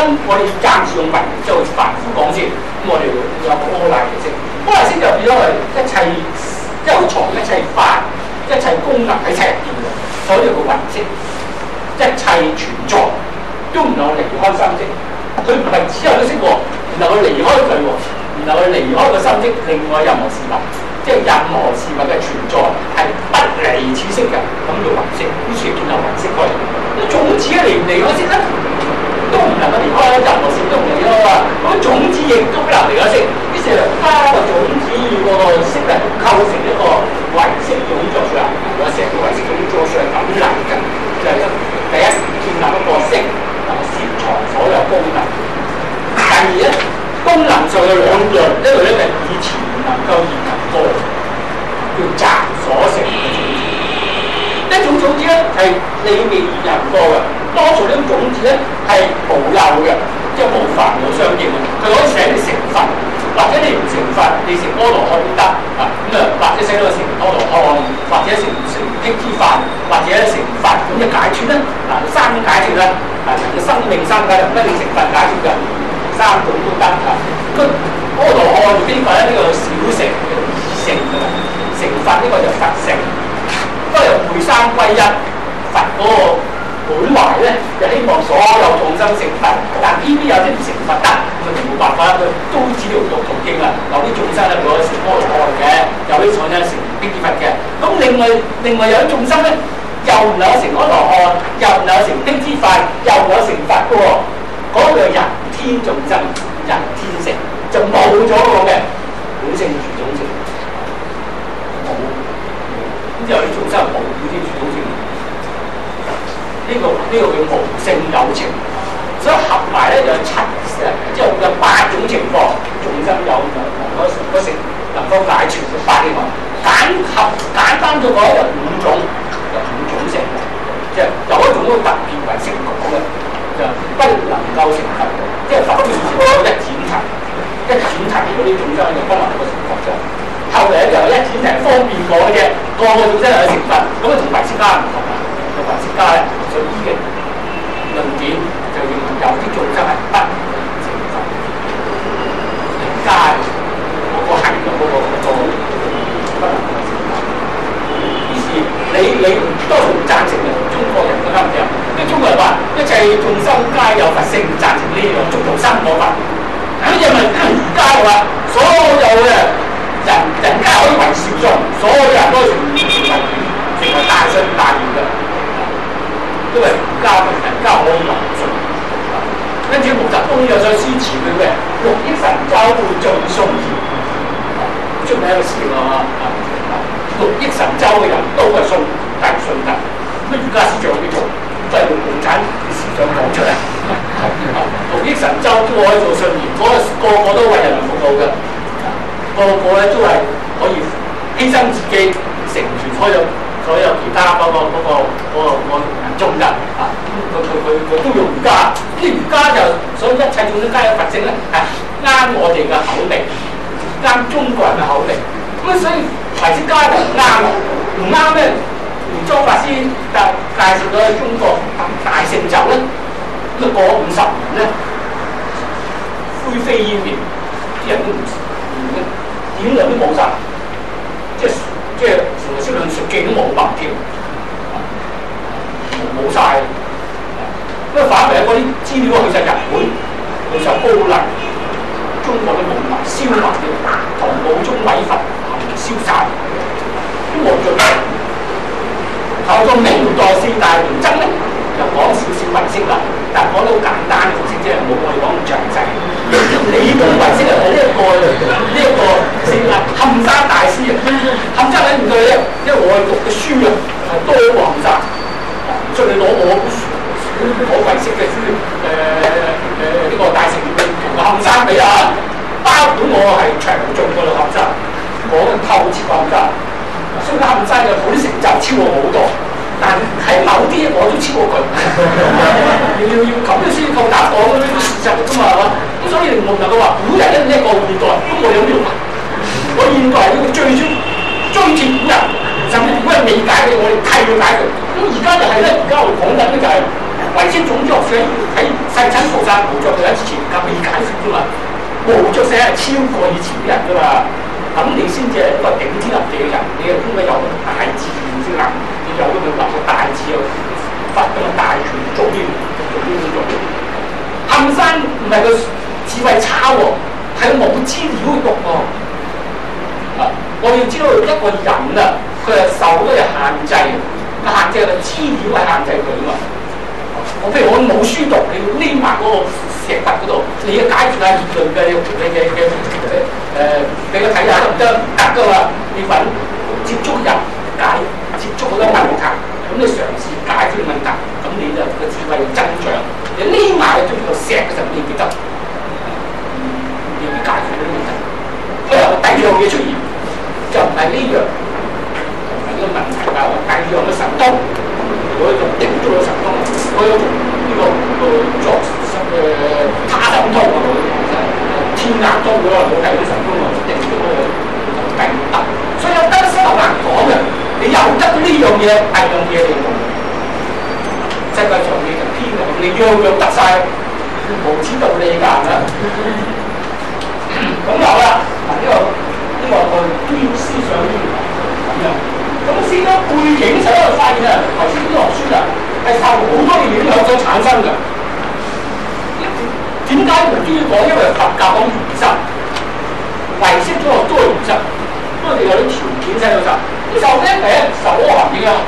我哋暫時用文就凡夫講先，咁我哋有個柯賴嘅式，柯賴式就變咗係一切一藏一切法、一切功能喺齊入邊嘅，所以個雲式，一切存在都唔能夠離開心識，佢唔係只有個識喎，唔能夠離開佢喎，唔能夠離開個心識，另外任何事物，即係任何事物嘅存在係不離此識嘅，咁叫雲式，於是建立雲式佢。啲種子離唔離開識咧？都唔能夠離開任何事都唔離開啊！咁種子亦都不能離開識，於是花個種子與個識咧構成一個唯識種作出嚟，有成個唯識種作出嚟咁嚟嘅，就係第一建立一個識能夠攝藏所有功能。第二咧，功能上有兩類，一類咧就係以前唔能夠現能過，叫習所成嘅種子。一種種子咧係你未現能過嘅。多數呢種種子咧係無漏嘅，即係無煩惱相應嘅。佢可以使你成佛，或者你唔成佛，你成阿羅漢都得啊。咁啊，或者使到成阿羅漢，或者成辟支佛，或者成佛咁嘅解脫咧。嗱，三種解脫啦，啊，個生命三解就唔一定成佛解脫嘅，三種都得啊。咁阿羅漢做邊個咧？呢個小乘嘅二乘嘅，成佛呢個就佛乘，都係會三歸一，佛嗰個本懷咧就希望所有眾生成佛，但偏偏有啲唔成佛得，咁就冇辦法啦。佢都指條途徑啊，有啲眾生咧佢可以成阿羅漢嘅，有啲眾生成辟支佛嘅。咁另外有啲眾生咧又唔能夠成阿羅漢，又唔能夠成辟支佛，又唔能夠成佛嘅喎。嗰個人天眾生，人天乘就冇咗個嘅本性住種性，冇。咁有啲眾生冇本性住種性。呢個叫無性有情，所以合埋咧就有七，即係有八種情況，眾生有嗰成能夠解決嘅八種，簡單咗講有五種性，即係有一種都特別為識講嘅，就不能夠成佛，即係佛以前講一闡提嗰啲眾生就不能夠成佛啫。後嚟咧就一闡提方便講嘅啫，個眾生又有成佛，咁啊同唯識家唔同啊，同唯識家咧。所以嘅論點就認為有啲眾生係不能成佛，人家嗰個係嗰個不能夠成佛。於是你多數唔贊成嘅，中國人都啱唔啱？因為中國人話一切眾生皆有佛性，唔贊成呢樣中道生我佛。咁因為而家嘅話，所有嘅人家可以為少數，所有人都成為大信大義嘅。因為人家可以為信，跟住毛澤東又再支持佢嘅6億神州盡信義，出名一個詞啊！6億神州嘅人都係信大信德，咁而家思想邊度？都係用共產思想講出嚟。6億神州都可以做信義，個個都為人民服務嘅，個個咧都係可以犧牲自己，成全所有其他嗰個人眾人啊，佢都用儒家，啲儒家就所以一切眾生皆有佛性咧，係啱我哋嘅口味，啱中國人嘅口味。咁所以唯識家就唔啱啦，唔啱咧。莊法師介紹咗中國大成就咧，咁過50年咧，灰飛煙滅，啲人都唔點樣都冇晒，即係成個論述記都冇埋添，冇晒。咁啊反為嗰啲資料去晒日本，去晒高麗，中國都冇埋，燒埋嘅，唐武宗米佛燒晒，都冇盡。後到明代4大聯僧咧，就講少少唯識啦，但係講得好簡單嘅唯識啫，冇我哋講咁詳細。理論唯識係呢一個聖冚山大師啊，冚山喺唔對咧，因為我哋讀嘅書啊係多過冚山，所以你攞我本書，攞唯識嘅書，呢個大成同個冚山比啊，包括我係詳盡過冚山，講得透徹過冚山。所以冚山嘅本成就超過好多，但係某啲我都超過佢，要咁樣先夠膽講嗰啲事實㗎嘛，係嘛？咁所以我唔能夠話古人一叻過現代，咁我有咩用啊？我現代要追貼古人，甚至古人未解嘅，我哋替佢解佢。咁而家就係咧，而家我講緊咧就係唯識總作者喺世親菩薩生無著嘅之前咁未解釋啫嘛，無著性係超過以前啲人㗎嘛，咁你先至係一個頂天立地嘅人，你係應該有大自然先能，你有咁樣個大智慧，發咁嘅大權做啲做。冚山唔係個智慧差喎，係冇資料去讀喎。我要知道一個人啊，佢係受好多嘢限制，限制嘅資料係限制佢啊嘛。我譬如我冇書讀，你要匿埋嗰個石窟嗰度，你要解決下議論嘅俾佢睇下得唔得？得噶嘛，你揾接觸人接觸好多問題，咁你嘗試解決問題，咁你就個智慧就增長。你匿埋喺個石嘅時候，你記得，你解決呢啲問題。佢有第二樣嘢出現，就唔係呢樣，唔係呢個問題啦。第二樣嘅神通，我就頂咗個神通，我有呢個作他神通啊，天眼通嗰個冇第二啲神通啊，頂咗個第五得。所以有得先好難講嘅，你有得呢樣嘢，第二樣嘢你冇。世界上你就偏嘅，你樣樣得晒，無知道理㗎啦。咁有啦，呢個對思想咁樣。咁思想背景上咧，發現啊，頭先啲學書啊，係受好多嘅影響所產生嘅。點解無端端講？因為佛教講原則，唯識咗個多原則，因為你有啲條件喺度就，啲受咩名？受阿含點啊？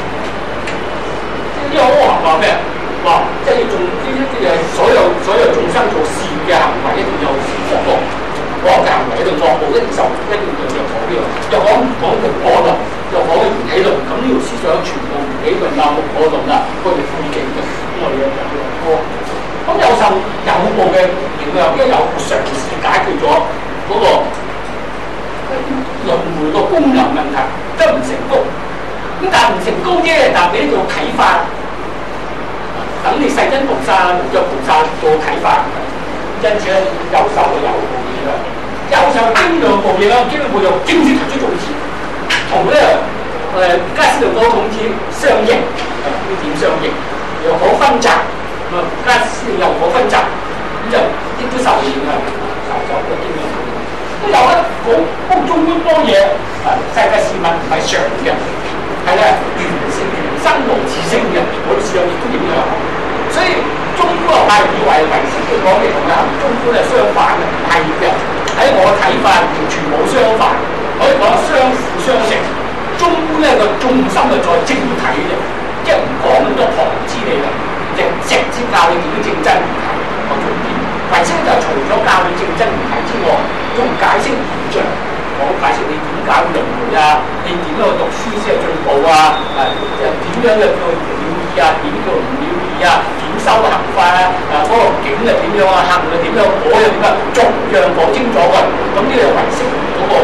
呢個阿含話咩？話即係做呢啲所有眾生做善嘅行為一定有福報。惡嘅行為喺度惡報一定受，一定要入火呢個。又講無我論，又講緣起論，咁呢條思想全部緣起論啊、無我論啊，佢哋背景嘅，咁我哋有講過。咁有受有報嘅影響，因為有嘗試解決咗嗰個輪迴個功能問題，即係唔成功。咁但係唔成功啫，但係俾你做啟發，等你世親菩薩、無著菩薩做啟發。因此咧，有受嘅有報影響，有受經量報影響，經量報就經先提出種子，同咧加斯道多種子相應，呢點相應又可分集，咁啊加斯又可分集，咁就亦都受影響，受個經量報影響。都有咧好中觀多嘢，世界事物唔係常嘅，係咧緣生無自性嘅，我哋思想亦都影響，所以。中觀學派以為唯識佢講嘅同嘅中觀係相反嘅，唔係嘅。喺我嘅睇法，完全冇相反，可以講相輔相成。中觀咧個重心係在正體嘅，即係唔講咁多旁支理論，直接教你點樣正真如體個重點。唯識就除咗教你正真如體之外，仲解釋現象，講解釋你點解輪迴啊，你點樣去讀書先係進步啊，又點樣去了義啊，點叫唔了義啊？修行法啊，嗰個境係點樣啊，行係點樣，果又點啊，逐樣講清楚嘅。咁呢個係唯識嗰個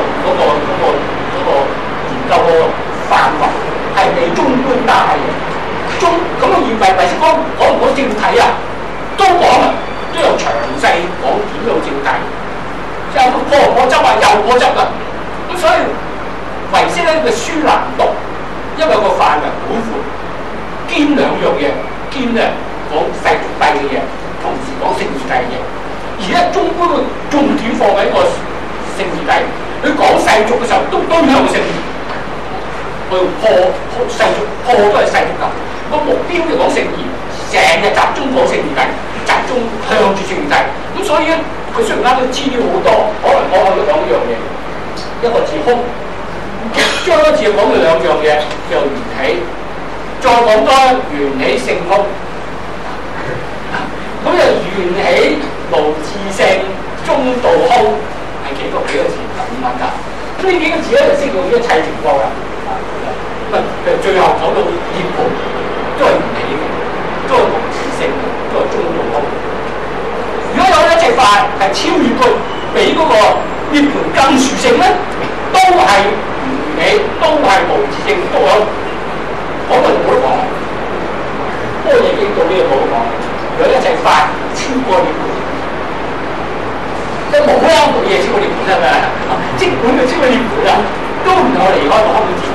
研究個範圍係比中觀大嘅。咁啊，而唯識講唔講正體啊？都講啊，都有詳細講點樣正體。有個果執啊，有果執啊。咁所以唯識咧嘅書難讀，因為個範圍廣闊，兼兩樣嘢，兼咧。講世俗諦嘅嘢，同時講聖義諦嘅嘢。而家中觀嘅重點放喺個聖義諦，佢講世俗嘅時候都向聖義，去破世俗，破都係世俗㗎。個目標就講聖義，成日集中講聖義諦，集中向住聖義諦。咁所以咧，佢雖然啱啲資料好多，可能講咗兩樣嘢，一個字空，將一字講咗兩樣嘢，就緣起，再講多緣起性空。咁就緣起無自性，中道空，係幾個字咁問㗎？咁呢幾個字咧就適用於一切情況㗎。咁啊，最後講到涅槃，都係緣起嘅，都係無自性嘅，都係中道空。如果有一隻法係超越佢，比嗰個涅槃更殊勝咧，都係緣起，都係無自性，都有可能冇得講。般若經到呢個冇得講。有一隻法超過涅槃，即係冇啦，冇嘢超過涅槃係咪啊？即管佢超過涅槃啦，都唔能夠離開個空字。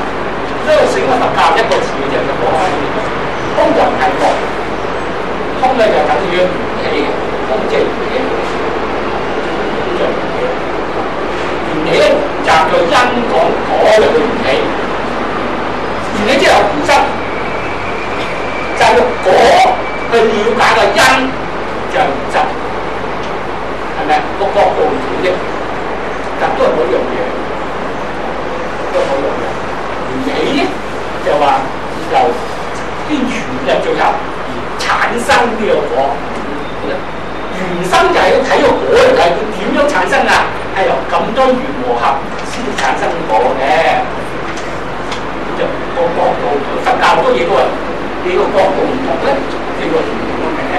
所以成個佛教一個字就講開，空就唔係空，空咧就等於緣起嘅，空即係緣起，咁就緣起。緣起咧就係個因講果嘅緣起，緣起之後緣生，就係個果去了解個因就係緣生，係咪？個角度唔同啫，但都係嗰樣嘢，都係嗰樣嘢。緣起咧就話由啲緣入最後而產生呢個果，緣生就係要睇個果嚟睇佢點樣產生啊？係由咁多緣和合先產生果嘅。咁就個角度，佛教好多嘢都係你個角度唔同咧，你個唔同嘅名。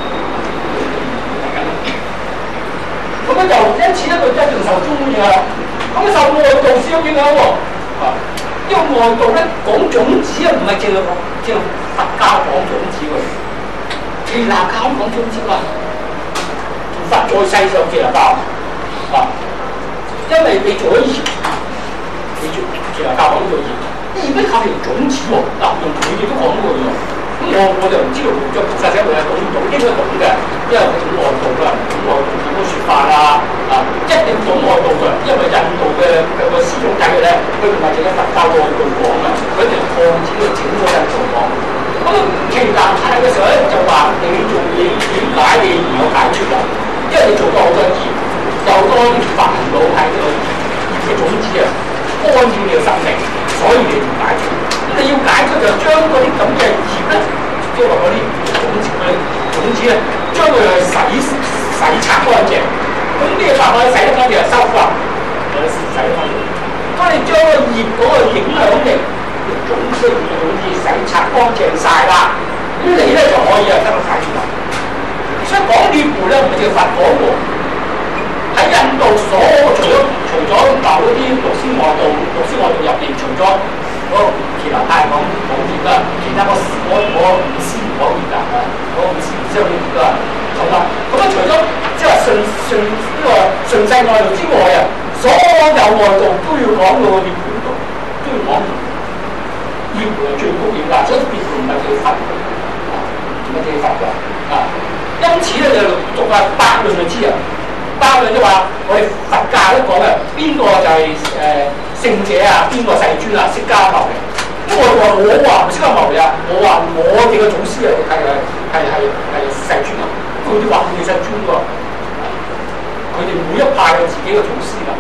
咁樣就因此咧，佢一定受中意啊。咁受外道先有影響喎。因為外道咧講種子啊，唔係淨係佛教講種子喎，耆那教講種子嘛。佛在世上耆那教啊，因為你做咗業，你做耆那教講做業，業不靠條種子喎。嗱，用佢哋都講過喎。咁我就唔知道做菩薩者會係懂唔懂，應該懂嘅，因為佢懂外道啦，懂外道點樣説法啊，一定懂外道嘅，因為印度嘅個師兄弟咧，佢唔係淨係佛教外道講嘅，佢一定擴展到整個印度講。咁耆那派嘅時候咧，就話你做嘢點解你唔有解脫啊？因為你做咗好多業，有多啲煩惱喺呢個業嘅種子啊，干擾你嘅生命，所以你唔解脫。咁你要解脫就將嗰啲咁嘅業咧，即係話嗰啲種子咧，將佢去洗刷乾淨。咁呢個辦法洗得乾淨係修法，洗得乾淨。當你將個業嗰個影響力、種子洗刷乾淨晒啦，咁你咧就可以得到解脫啦。所以講涅槃咧，唔係淨係佛講喎。喺印度除咗某啲六師外道入邊，除咗嗰個耆那派講業啦，其他嗰五師唔講業啦，嗰五師唔將業啦，係嘛？咁啊，除咗即係話順世外道之外啊，所有外道都要講到涅槃度，都要講涅槃係最高境界，所以涅槃唔係幾佛唔係幾佛㗎啊！因此咧就讀啊百論就知啊，百論就話我哋佛教都講嘅，邊個就係聖者啊，邊個世尊啊，釋迦牟尼。咁我話唔釋迦牟尼啊，我話我哋嘅祖師啊係世尊啊，佢哋話佢哋世尊喎，佢哋每一派有自己嘅祖師㗎，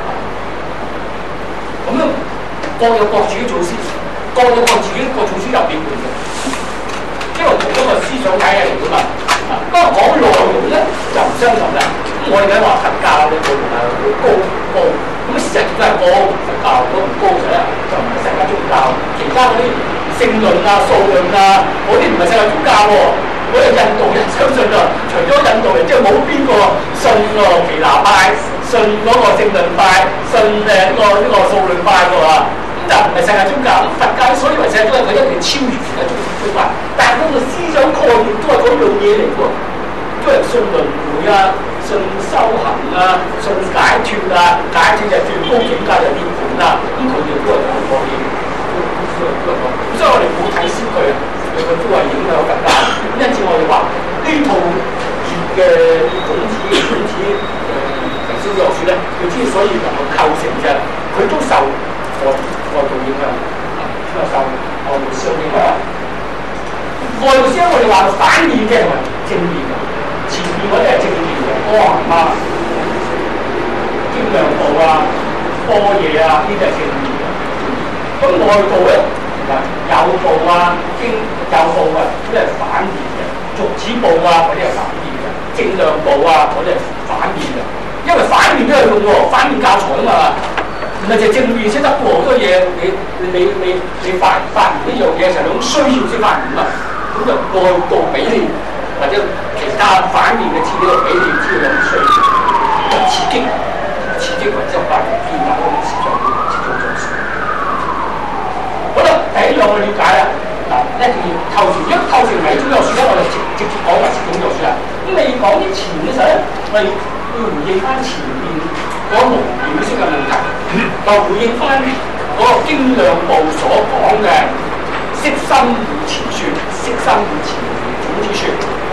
咁樣各有各自己祖師，各有各自己個祖師入邊嘅，因為同一個思想體系嚟㗎嘛。不過講內容咧就唔相同啦。咁我哋梗係話佛教嘅內容係好高，咁事實都係高，佛教如果唔高嘅咧就唔係世界宗教。其他嗰啲聖論啊、數論啊，嗰啲唔係世界宗教喎。嗰啲印度人相信啊，除咗印度人，即係冇邊個信耆那派、信嗰個聖論派、信呢個數論派㗎嘛。咁就唔係世界宗教。佛教所以為世界宗教，佢一定超越其他宗教。但係嗰個思想概念都係嗰樣嘢嚟喎，都係信輪迴啊、信修行啊、信解脫啊，解脫就最高境界就涅槃啦。咁佢哋都係講嗰啲，所以我哋冇睇小佢啊，佢都係影響佛教。因此我哋話呢套業嘅種子焚燒落雪咧，佢之所以能夠構成啫，佢都受外道影響，都受外道思想影響。外道思想我哋話反面嘅同埋正面嘅，前面嗰啲係正面嘅，阿含啊、經量部啊、般若啊，呢啲係正面嘅。咁外道咧，有部啊、經有部啊，嗰啲係反面嘅；續子部啊，嗰啲係反面嘅；正量部啊，嗰啲係反面嘅。因為反面都係用喎，反面教材啊嘛。唔係就正面先得喎，好多嘢你發現呢樣嘢成日咁需要先發現嘛。咁就外道俾你或者其他反面嘅資料俾你知道有需要，刺激或者發現變化嗰啲思想接觸做事。好啦，第一樣我了解啦，嗱一定要構成，一構成為中有樹咧，我就直接講埋中有樹啦。咁未講之前嘅時候咧，我哋要回應翻前邊嗰無表色嘅問題，就回應翻嗰個經量部所講嘅色心互持說，色心互持種子說。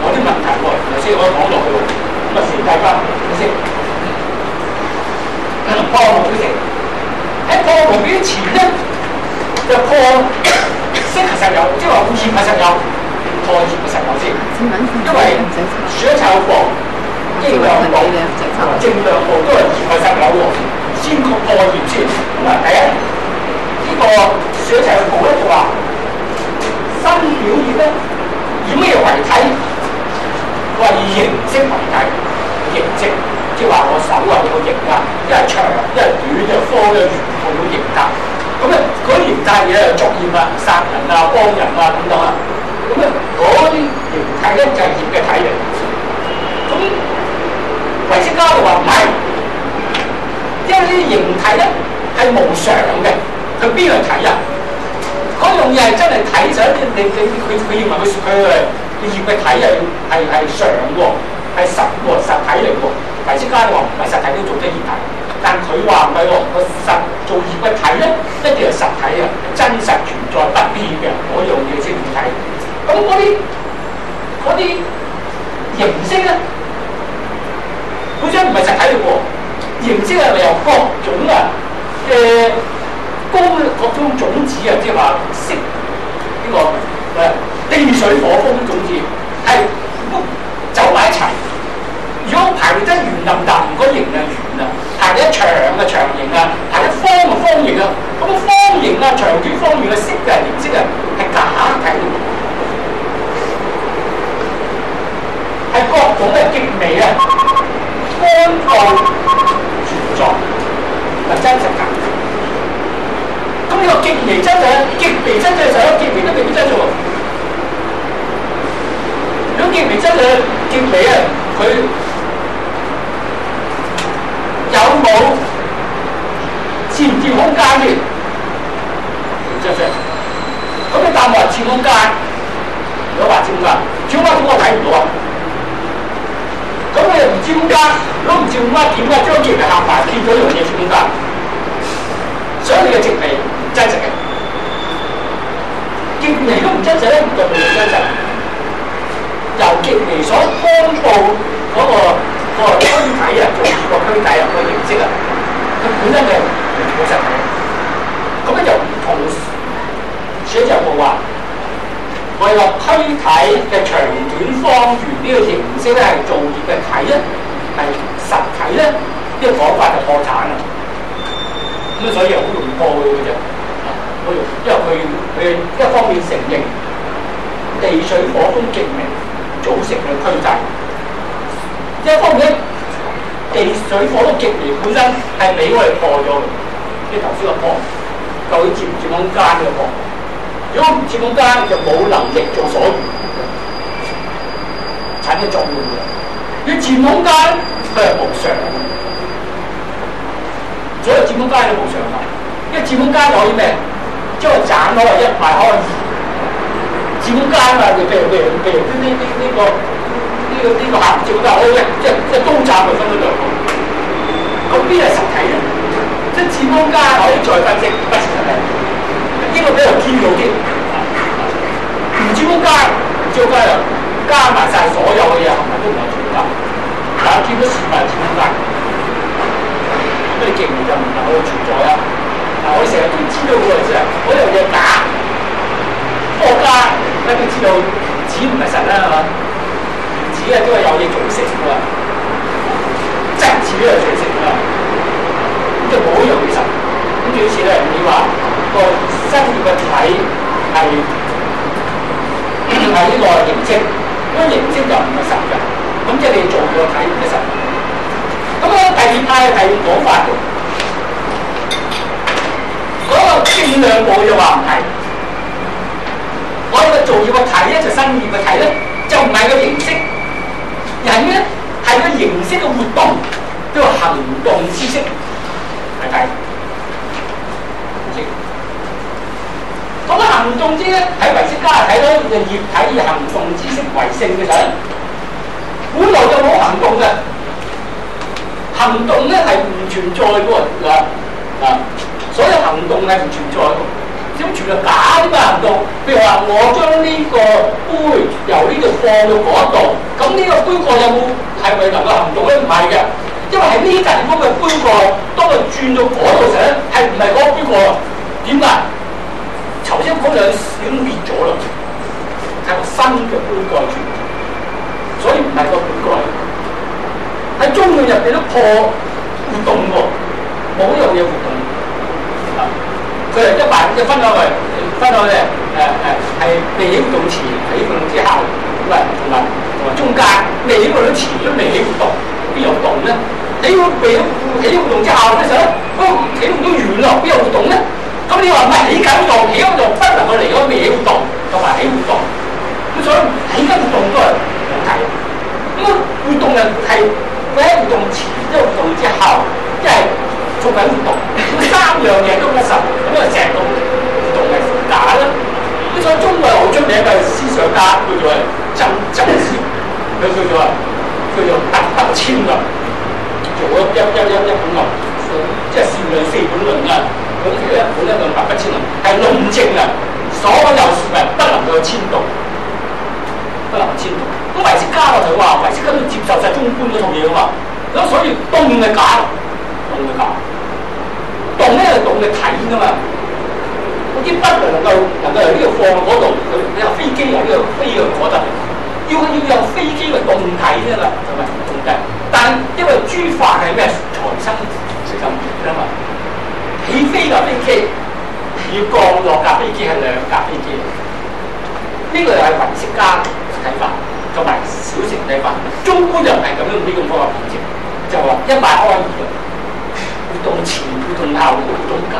有啲問題喎，先可以講落去喎。咁啊，時間翻先。破無表情喺破無表前咧，就破色係實有，即係話業係實有，破業係實有先。因為選一炒貨，應兩步，正兩步都係業係實有喎，先破業先。咁啊，第一呢個選一炒貨咧就話新表業咧以咩為體？佢話以形式為體，形式。即係話我手啊，有個形啊，一係長，一係短，一係方，一係圓，冇個形態。咁啊，嗰啲形態嘢啊，作業啊、殺人啊、幫人啊等等啊。咁啊，嗰啲形態咧就係業嘅體嚟。咁唯識家就話唔係，因為呢啲形態咧係無常嘅，佢邊樣體啊？嗰樣嘢係真係體就一啲佢認為佢業嘅體係常喎，係實喎，實體嚟喎。唯識家就話唔係實體都做得業體，但佢話唔係喎，個實做業嘅體咧一定係實體啊，真實存在不變嘅嗰樣嘢先業體。咁嗰啲形式咧，本身唔係實體嚟喎，形式係由各種嘅各種種子啊，即係話色呢個地水火風種子係走埋一齊。如果排得圓冧冧，嗰形啊圓啊，排得長啊長形啊，排得方啊方形啊，咁方形啊長短方面嘅色嘅形式啊係假體嚟，係各種嘅極微啊乾燥存在係真實㗎。咁呢個極微真實，極微真實就係極微都未必真實喎。如果極微真實極微啊，佢有冇佔唔佔空間嘅？即係咁你答我話佔空間，如果話佔空間，佔空間點我睇唔到啊？咁我又唔佔空間，如果唔佔空間，點解將極微合埋變咗樣嘢佔空間？所以你嘅極微唔真實嘅，極微都唔真實咧，唔代表唔真實。由極微所公佈嗰個軀體啊，做個軀體啊，個形式啊，佢本身係冇實體。咁咧就唔同寫就冇話，我哋話軀體嘅長短方圓呢個形式咧係造業嘅體咧，係實體咧，呢個講法就破產啦。咁所以好容易破嘅啫，好容易，因為佢一方面承認地水火風極微組成嘅軀體。一方面，地水火都極微本身係俾我哋破咗嘅，即係頭先個破，究竟佔唔佔空間嘅破？如果唔佔空間，就冇能力做所緣，產生作用嘅。要佔空間，佢係無常，所以佔空間係無常啊！因為佔空間可以咩？將個斬開一賣開二，佔空間啊！譬如呢個行照得好嘅，即係刀斬就分咗兩個。咁邊係實體咧？即係佔空間可以再分析，不是實體。呢個比較堅固啲。唔佔空間，佔空間又加埋晒所有嘅嘢，係咪都唔係佔空間？但係佔咗時間佔空間，咁你極微就唔能夠存在啦。嗱，我哋成日都知道喎，即係嗰樣嘢假，科學家一定知道紙唔係實啦，係嘛？紙啊都係有嘢組成㗎，質子都係組成㗎，咁就冇一樣嘢實。咁就好似咧，你話個生活嘅體係呢個形式，嗰個形式就唔係實嘅，咁即係你做個體唔係實。咁啊，第二派係講法嘅，嗰個正量部就話唔係，我哋個造業嘅體咧就生業嘅體咧，就唔係個形式。人咧係個形式嘅活動，叫做行動知識，係睇。咁啊，行動知識喺唯識家睇到嘅業體以行動知識為性嘅時候，本來就冇行動嘅，行動咧係唔存在嘅喎，所有行動係唔存在嘅，即點全係假啲嘅行動？譬如話，我將呢個杯由呢度放到嗰度，咁呢個杯蓋有冇係咪能夠行動咧？唔係嘅，因為喺呢笪地方嘅杯蓋，當佢轉到嗰度時咧，係唔係嗰個杯蓋啊？點解？頭先嗰兩已經滅咗啦，係個新嘅杯蓋轉，所以唔係個杯蓋。喺中國入邊都破活動喎，冇一樣嘢活動。佢係一萬分開去，係未起活動前、起活動之後，咁啊同埋中間未起活動前都未起活動，邊有活動咧？起活動之後嘅時候，嗰起活動完咯，邊有活動咧？咁你話唔係起緊活動，起緊活動不能夠離開未起活動同埋起活動，咁所以起緊活動都係冇睇。咁活動人係佢喺活動前，即係活動之後，即係做緊活動，咁三樣嘢都一實，咁啊成個活動係假啦。咁所以中國好出名嘅思想家叫做曾子，佢叫做特德簽論，做咗一本論，即係《善論4本論》啊。咁其實一本咧叫特德簽論，係論證啊，所有事物不能夠遷動，不能遷動。咁唯識家就話，唯識家都接受晒中觀嗰套嘢噶嘛，咁所以動係假，動係假。動咧係動嘅體㗎嘛，嗰啲筆能夠由呢度放嗰度，你話飛機由呢度飛去嗰度，要有飛機嘅動體啫嘛，係咪動體？但因為諸法係咩？財生即咁㗎嘛，起飛架飛機要降落架飛機係兩架飛機，呢個又係唯識家睇法，同埋小乘睇法。中觀就唔係咁樣呢種方法辨證，就話一賣開二。活動前、活動後、活動緊，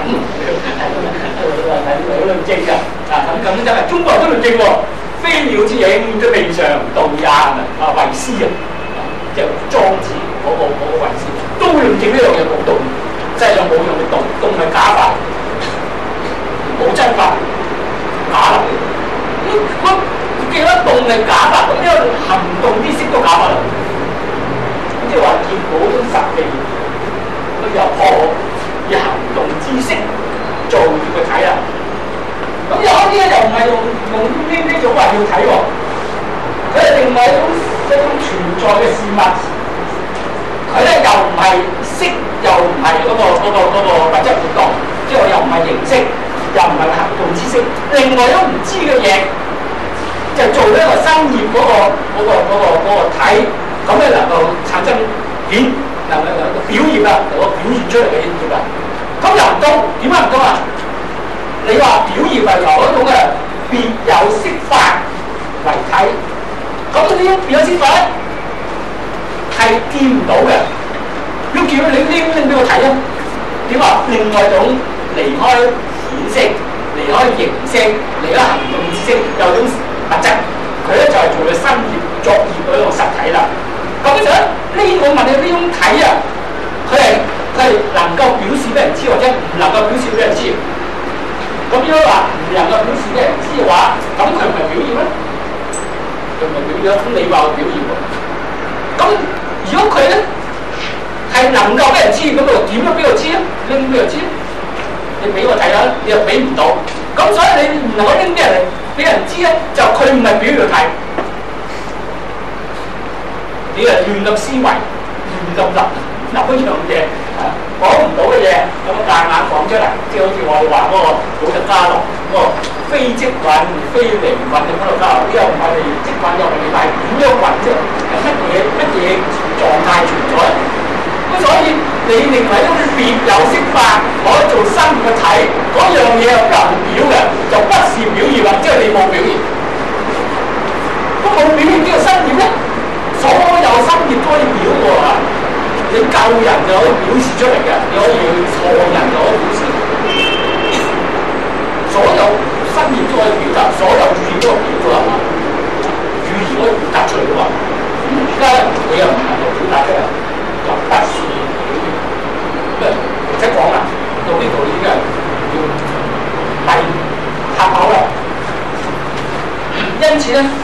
係論證㗎。咁就係中國人都論證喎。飛鳥之影都未上道也啊，為師啊，即係莊子嗰個為師，都論證呢樣嘢冇動，即係有冇用嘅動，動係假法，冇真法，假嚟嘅。咁既然動係假法，咁呢個行動啲識都假法啦。即係話結果都實地。由學以行動知識做去睇啦，咁有啲咧又唔係用呢種話要睇喎，佢係另外一種存在嘅事物，佢咧又唔係識，又唔係嗰個物質活動，即係又唔係形式，又唔係行動知識，另外一種唔知嘅嘢，就做呢個生業嗰個體，咁咧能夠產生顯。表現啊，我表現出嚟嘅嘢啊，咁又唔通？點解唔通啊？你話表現係由嗰種嘅別有色法為體，咁呢種別有色法咧係見唔到嘅，要叫你拎俾我睇啊？點話？另外一種離開顯色、離開形式、離開行動知識，有種物質，佢咧就係做佢生業作業嗰種實體啦。咁就呢個問題呢種體啊，佢係能夠表示俾人知，或者唔能夠表示俾人知。咁如果話唔能夠表示俾人知嘅話，咁佢唔係表現咩？佢唔係表現，咁你話佢表現喎？咁如果佢咧係能夠俾人知，咁佢點樣俾佢知啊？拎俾佢知？你俾我睇下，你又俾唔到。咁所以你唔能夠拎俾人知咧，就佢唔係表現睇。你係亂咁思維，亂咁諗一樣嘢，講唔到嘅嘢，咁啊夾硬講出嚟，即係好似我哋話嗰個古特加洛嗰個非即運非靈運嘅古特加洛，呢個唔係你即運又唔係點樣運啫？係乜嘢狀態存在？咁所以你認為一種別有色法可以做生嘅體，嗰樣嘢係不能表嘅，就不是表現啦，即係你冇表現。咁冇表現呢個生業咧？所有生業都可以表喎嚇，你救人就可以表示出嚟嘅，你可以錯人就可以表示。所有生業都可以表達，所有語言都可以表達嘛，語言可以表達出嚟嘅嘛。而家咧你又唔能夠表達出嚟，就不是表現。咁唔使講啦，到呢度已經係要係合口啦。因此咧。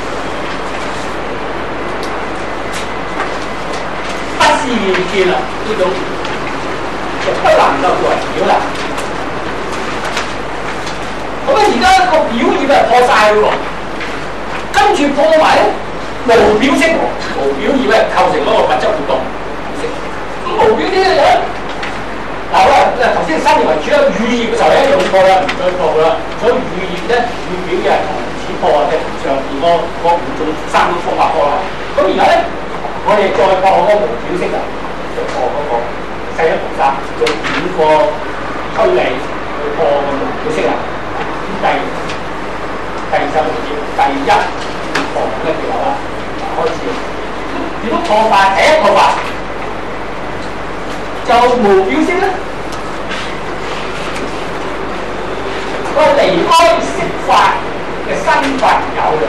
不是見啦，呢種就不能夠為表啦。 咁啊，而家個表業係破晒喎，跟住破埋咧無表色喎，無表業咧構成嗰個物質活動。咁無表啲咧嗱好啦，頭先三業為主啦，語業嘅時候咧用破啦，唔再破啦。所以語業咧語表嘅係同時破嘅，上邊嗰五種三種方法破啦。咁而家咧，我哋再破嗰個無表色啊，就破嗰個世一無三，做五個推理去破個無表色啦。第十六頁第一行嘅條啦，開始點樣破法？第一個法就無表色咧，個離開色法嘅身份有嘅，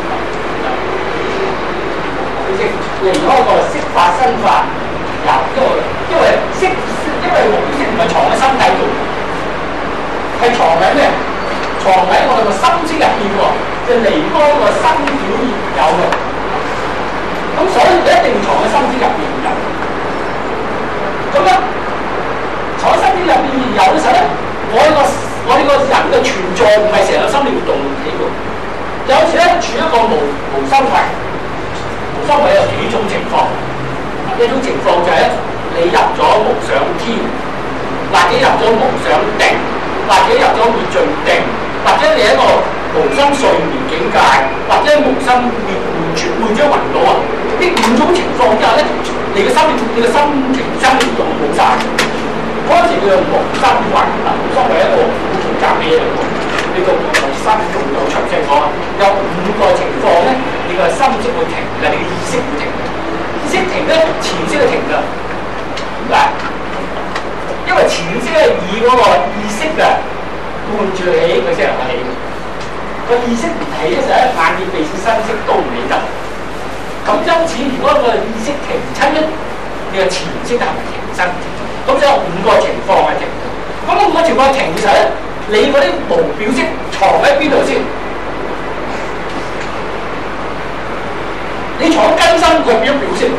離開個色法身份有，因為色，因為無表色唔係藏喺身體度，係藏喺咩？藏喺我哋個心識入邊喎，就離開個身表業有嘅，咁所以一定藏喺心識入邊有。咁咧，藏喺心識入邊有嘅時候咧，我哋個人嘅存在唔係成日有心理活動起嘅，有時咧處一個無生位，無生位有幾種情況，一種情況就係咧，你入咗無想天，或者入咗無想定，或者入咗滅盡定。或者你喺一個無心睡眠境界，或者無心換咗雲島啊！呢五種情況之下咧，你嘅心情生活動冇晒。嗰陣時叫做無心雲啊，無心係一個好複雜嘅嘢嚟嘅。呢個無心仲有詳細講，有五個情況咧，你個心識會停嘅，你嘅意識會停嘅。意識停咧，前識係停㗎。點解？因為前識係以嗰個意識嘅。伴住你起，佢先能夠起。個意識唔起嘅時候，眼耳鼻舌身識都唔起得。咁因此，如果個意識停親咧，你個前識係咪停身？咁就有五個情況係停。咁五個情況停嘅時候咧，你嗰啲無表色藏喺邊度先？你藏喺根身，佢變咗表色。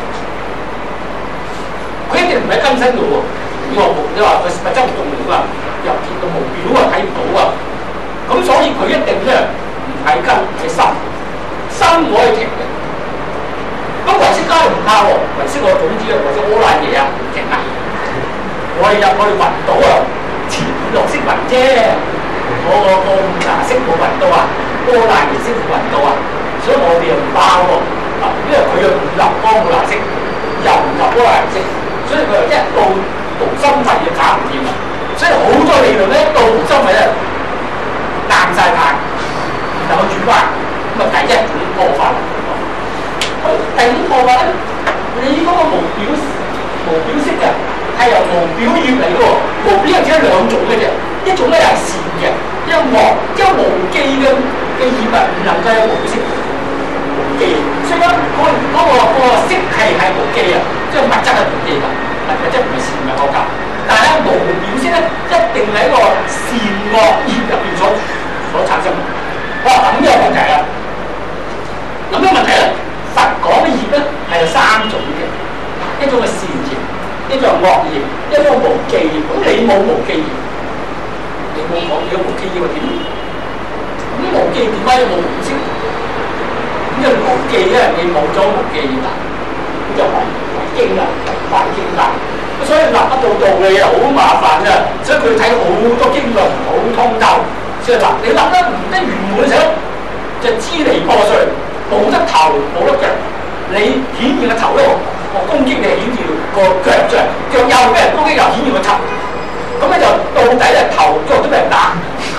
佢一定唔喺根身度喎。你話佢物質活動嚟㗎嘛？入鐵到無表啊，睇唔到啊，咁所以佢一定咧唔係根係心，心我係停嘅。咁唯識家唔怕喎，唯識我總之啊，或者柯爛嘢啊唔停啊，我哋入去雲島啊，前六識雲啫，我個五顏色冇雲到啊，柯爛顏色冇雲到啊，所以我哋又唔怕喎，因為佢又唔入光冇顏色，又唔入柯爛顏色，所以佢又一到無心位就搞唔掂啦。所以好多理論咧，到無心位咧硬晒太，然後轉彎，咁啊第一種破法啦。第五破法咧，你嗰個無表色嘅係由無表業嚟嘅喎，無表業只有兩種嘅啫，一種咧係善嘅，因為無記嘅業啊，唔能夠有無表色，無記，所以咧嗰個色係無記啊，即係物質係無記㗎，物質唔係善嘅嗰嚿。但係咧，無表色咧，一定喺個善惡業入邊所產生。哇！咁有問題啦。咁咩問題咧？佛講嘅業咧係有三種嘅，一種係善業，一種係惡業，一種係無記業。咁你冇無記業，你冇講你有無記業係點？咁無記點解有冇無表色？咁就無記咧，你冇咗無記業啦，咁就違經啦，違反經啦。所以立不到道理又好麻煩㗎，所以佢睇好多經論好通透。所以嗱，你立得唔得圓滿嘅時候，就支離破碎，冇得頭冇得腳。你顯現個頭咧，我攻擊你顯現個腳啫，腳又俾人攻擊又顯現個頭，咁咧就到底咧頭腳都俾人打，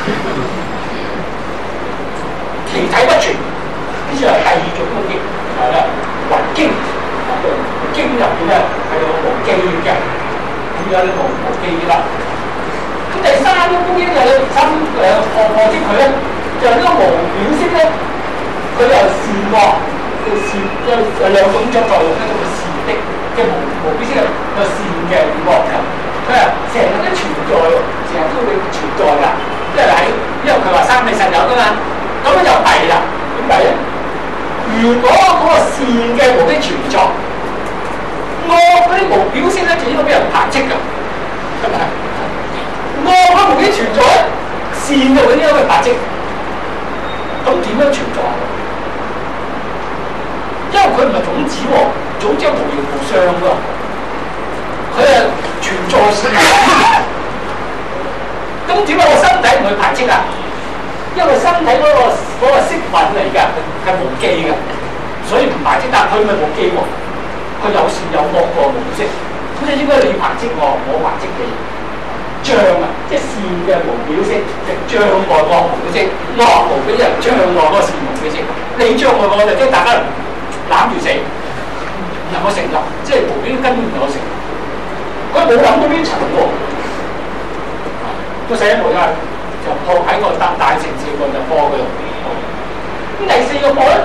其體不全。呢就係第二種攻擊，係啦，違經。經入邊咧係有無記業嘅，咁有啲無記業啦。咁第三種攻擊就係破擊佢咧，就係呢個無表色咧，佢又善惡嘅善，有兩種作用，一種係善的，即係無表色有善嘅與惡嘅。佢話成日都存在，成日都會存在㗎，因為佢話生理實有㗎嘛，咁樣就弊啦。點解咧？如果嗰個善嘅無的存在，惡嗰啲無表色咧就應該俾人排斥㗎，係咪？惡嗰無的存在，善善嘅嗰啲咁嘅白跡，咁點樣存在？因為佢唔係種子喎，種子係無形無相㗎，佢係存在先。咁點解我身體唔去排斥啊？因為身體嗰個色蘊嚟㗎，係無記㗎，所以唔排斥。但係佢咪無記喎，佢有善有惡個無色，咁就應該你排斥我，我排斥你。障啊，即係善嘅無表色，障礙惡無表色，惡無表色障礙嗰個善無表色。你障礙我就即係大家攬住死，能夠成立，即係無表根本唔能夠成立。佢冇諗到呢層喎，個細一步就破喺個大城市度就破佢度。咁第四個破咧，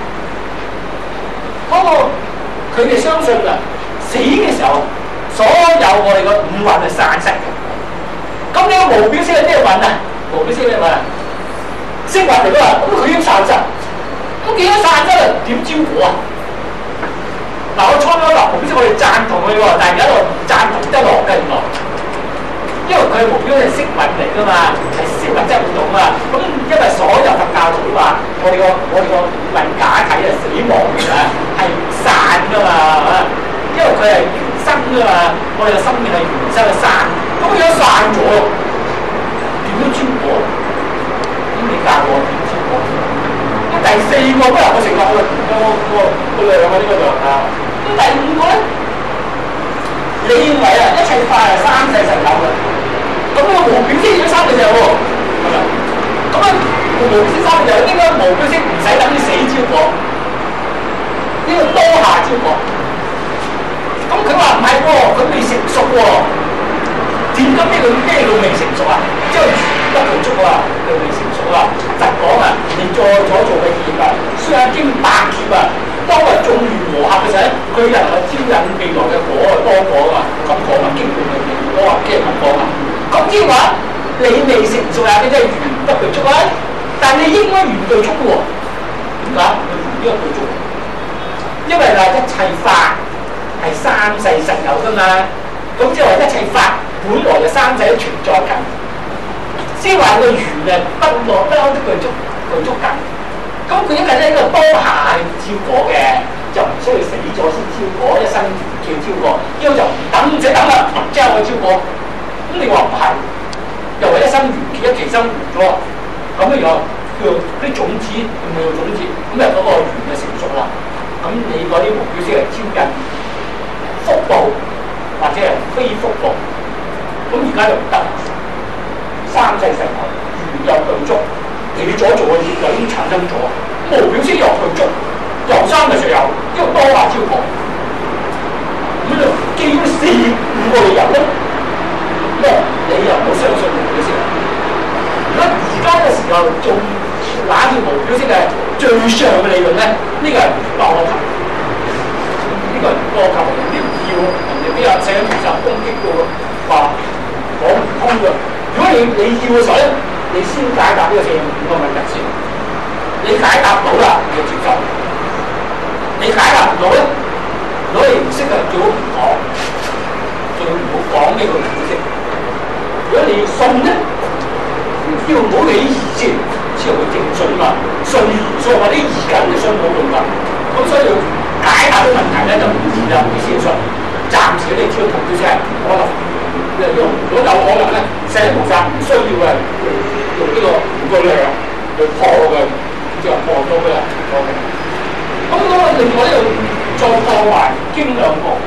嗰個佢哋相信啊，死嘅時候，所有我哋個五蘊係散失嘅。咁呢個無表色係咩蘊啊？無表色咩蘊啊？色蘊嚟㗎嘛，咁佢已經散失。咁既然散失啦，點招果啊？嗱，我初初嗱無表色我哋贊同佢喎，但係而家我唔贊同得落嘅原來，因為佢無表係色蘊嚟㗎嘛，係色物質活動啊。咁因為所有佛教徒話，我哋個五蘊假體係死亡㗎，係散㗎嘛，係嘛？因為佢係原生㗎嘛，我哋嘅生命係原生嘅散。咁佢一散咗，點樣招果？咁你教我點招果？咁第四個都能夠成立嘅，個量啊呢個量啊。咁第五個咧，你認為啊一切法係三世實有嘅，咁個無表色已經三世實有喎，係咪？咁啊無表色三世實有，應該無表色唔使等於死招果，呢個當下招果。咁佢話唔係喎，佢未成熟喎。點解咩叫未成熟啊？即係不具足啊，佢未成熟啊。實講啊，你再所做嘅業啊，雖然經百劫啊，當係眾緣和合嘅時候，佢人係招引未來嘅果啊，多果啊，咁講啊，經過嘅果啊，即係咁講啊。咁即係話你未成熟啊，你真係緣不具足啊。但係你應該緣具足嘅喎，點解？佢緣呢個具足，因為嗱一切法係三世實有㗎嘛。咁即係話一切法本來就三世都存在緊，先話個緣啊不落不嬲都具足緊。咁佢因為呢個當下係招果嘅，就唔需要死咗先招果，一生叫招果，呢個就唔等唔使等啦，即係我招果。咁你話唔係，又話一生完結一期生完咗，咁樣叫啲種子唔係用種子，咁啊嗰個緣就成熟啦。咁你嗰啲無表色係招引福報。或者係非福報，咁而家就唔得。三世實有，緣又具足，你所做嘅業就已經產生咗。無表色又具足，又三世實有，呢個當下招果。咁就基於四五個理由咧，咩你又唔好相信無表色。如果而家嘅時候仲拿住無表色嘅最上嘅理論咧，呢個係多級，呢個係多級，你唔要。啲人寫其實攻擊到話講唔通嘅。如果你要嘅時候咧，你先解答呢個45個問題先。你解答到啦，你就接受；你解答唔到咧，如果你唔識嘅，最好唔講，最好唔好講呢個唔識。如果你信咧，要唔好理疑先會正信嘛。信疑信或者疑緊就信冇用㗎。咁所以要解答啲問題咧就唔易啦，你先信。暫時你知道無表色係唔可能，如果有可能咧，世音菩薩唔需要嘅用呢個五個量去破嘅，就破到嘅啦。咁嗰個另外呢度再破壞經兩個，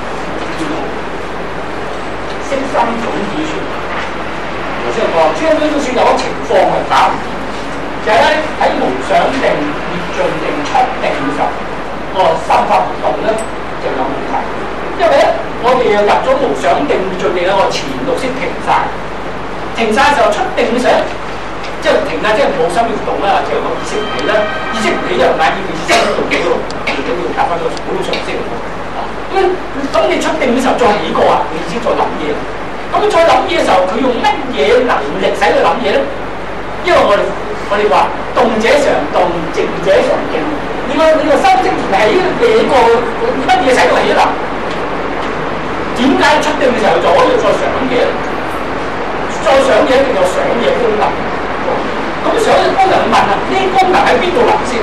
色心種子傳。頭先講，將呢個算有個情況係搞唔掂，就係咧喺無想定、滅盡定、出定嘅時候，個心法活動咧就有問題。因為咧，我哋入咗無想定、滅盡定咧，我前六識停晒嘅時候出定嘅時候，即係停啦，即係冇心要動啦，即係個意識唔起啦，意識唔起就唔係意識喺度幾度，你都要搭翻個普通常識嚟講。咁你出定嘅時候再起過啊，你先再諗嘢。咁再諗嘢嘅時候，佢用乜嘢能力使佢諗嘢咧？因為我哋話動者常動，靜者常靜。你個心識唔起，你個乜嘢使到起啊？點解出定嘅時候就可以再想嘢咧？ 再上嘢一定有上嘢功能。咁上嘢功能問啊，呢啲功能喺邊度嚟先？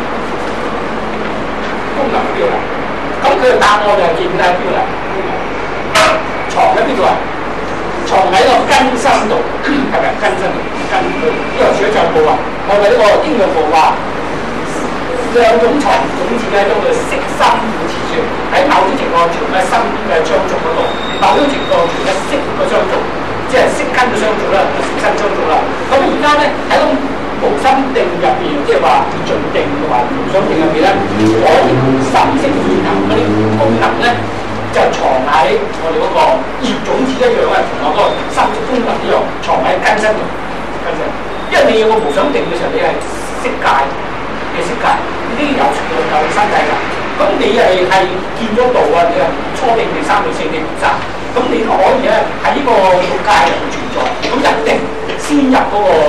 功能喺邊度嚟？咁佢嘅答案就係見唔見喺邊度嚟？床喺邊度啊？床喺個根身度，係咪根身度？根呢個小象部啊，我哋呢個應用部話兩種床種子咧都叫色心互持住，喺某啲情況存喺心嘅相續嗰度，某啲情況存喺色嘅相續，即係色根嘅相續啦，色身相續啦。咁而家咧喺個無心定入邊，即係話盡定同埋無想定入邊咧，可以心識現行嗰啲功能咧。就藏喺我哋嗰個葉種子一樣啊，同我嗰個心識功能一樣，藏喺根身度。根身，因為你有個無想定嘅時候，你係色界嘅色界，呢啲有身體㗎。咁你係見咗道啊，你係初定、第三定、四定、五雜，咁你都可以咧喺呢個界入面存在。咁入定先入嗰個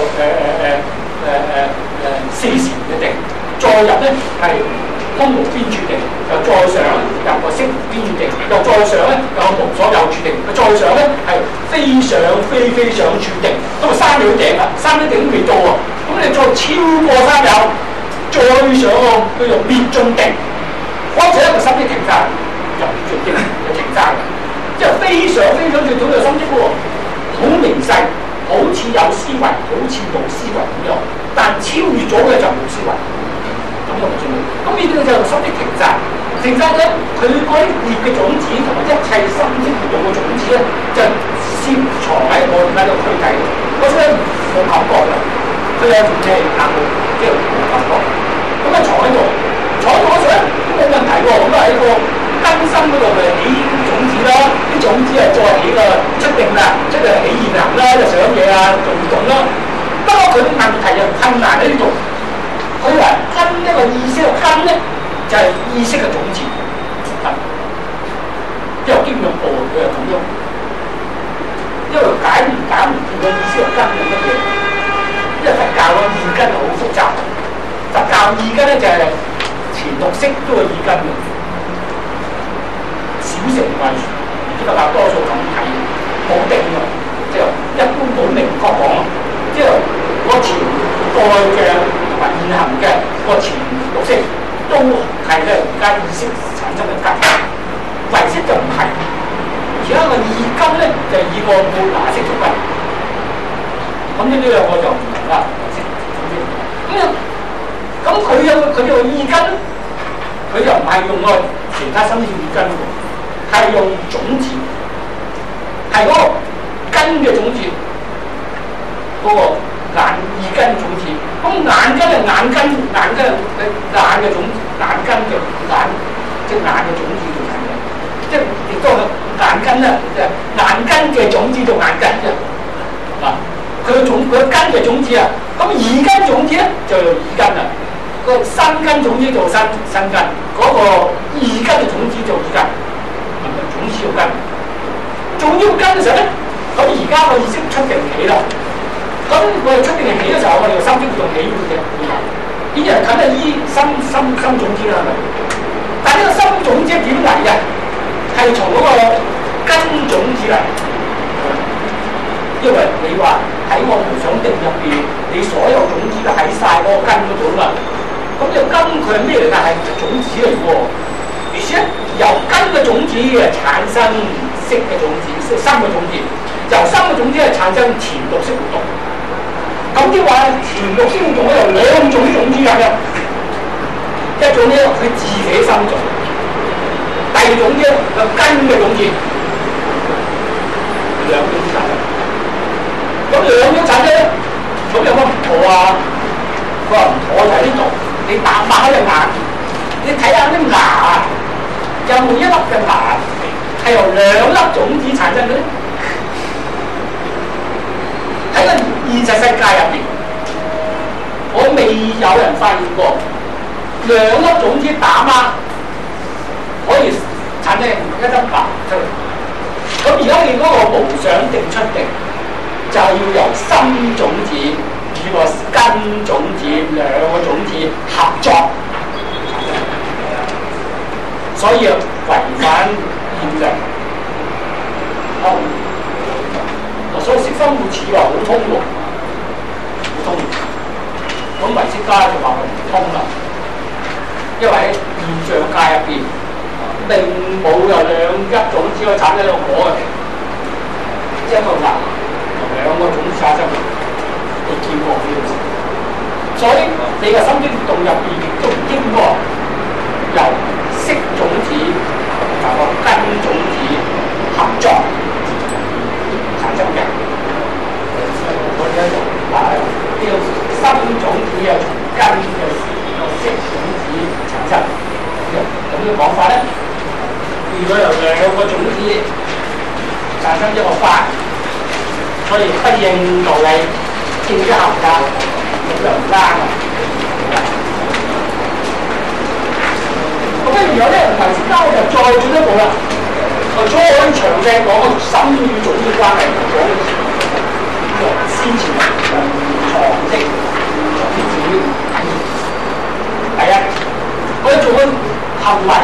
四禪嘅定，再入咧係空無邊處定，又再上入個色無邊處定，又再上咧有無所有處定，再上咧係非想非想處定，咁啊三秒頂啊，三秒頂都未到喎，咁你再超過三秒，再上個叫做滅盡定，開始一個心識停晒，入滅盡定就停晒，即係非想處定有心識喎，好明細，好似有思維，好似冇思維咁樣，但超越咗嘅就冇思維。咁就唔算，咁呢啲就心識停晒，停晒咧，佢嗰啲業嘅種子同埋一切心識活動嘅種子咧，就攝藏喺我哋喺個軀體度。嗰啲咧冇感覺嘅，佢有條氣壓到，即係冇感覺。咁啊藏喺度，藏喺度嗰時咧都冇問題喎。咁啊喺個根身嗰度咪起種子啦，啲種子係再起個出定啦，即係起現行啦，就想嘢啊，做活動啦。不過佢問題就困難喺呢度。佢話根一個意識嘅根咧，就係、是、意識嘅種子。因為經驗部佢係咁樣，因為解唔掂個意識嘅根係乜嘢？因為佛教個意根係好複雜，佛教意根咧就係前六識都係意根嘅，小乘為主，佛教多數咁睇，冇定嘅，即係一般冇明確講，即係我前代嘅。同埋現行嘅個前六識都係咧，而家意識產生嘅根，唯識就唔係。而家個意根咧就係、以個末那識做根。咁呢兩個就唔同啦，唯識咁佢個意根，佢又唔係用個其他生意根喎，係用種子，係嗰個根嘅種子，嗰、個意根種子。咁眼根係眼根嘅種子，眼根嘅眼，即係眼嘅種子做眼根，即係亦都係眼根啦，即係眼根嘅種子做眼根啫。啊，佢根嘅種子啊，咁耳根種子咧就用耳根啦，個身根種子做身根，嗰、個耳根嘅種子做耳根，種子要根，種子要根嘅時候咧，咁而家個意識出定起啦。咁我哋出定起嘅時候，我哋個心識用起嘅，呢啲人梗係依心種子啦，係咪？但係呢個心種子點嚟嘅？係從嗰個根種子嚟。因為你話喺我無想定入邊，你所有種子都喺晒嗰個根嗰度啦。咁呢個根佢係咩嚟㗎？係種子嚟嘅喎。於是咧，由根嘅種子產生色嘅種子，心嘅種子；由心嘅種子產生前六識活動。咁即係話前六識活動咧有兩種種子入嘅，一種咧佢自己心種，第二種咧就根嘅種子，兩種產生。咁兩種產生咧，咁有乜唔妥啊？佢話唔妥就喺呢度，你擘開隻眼，你睇下啲牙啊，有冇一粒嘅牙係由兩粒種子產生嘅咧？喺個現實世界入邊，我未有人發現過兩粒種子打孖可以產生一粒白出嚟。咁而家你嗰個無想定出定，就要由心種子與個根種子兩個種子合作，所以違反現象。所所以識分會似話好通喎，好通。咁唯識家就話佢唔通啦，因為喺現象界入邊並冇有兩一種子可以產生一個果嘅，即係一個能同兩個種子產生，你見過呢件事？所以你嘅心經動入邊亦都唔應該由色種子同埋個根種子合作產生嘅。我哋咧就話呢個心種子係從根嘅色種子產生。咁嘅講法咧，如果由兩個種子產生一個法，所以不應道理，見一合格，咁就唔啱啦。咁咧，然後咧，唯識家就再進一步啦，我再可以詳細講個心與種子關係，講呢個先前藏識種子。第一，我哋做緊行為，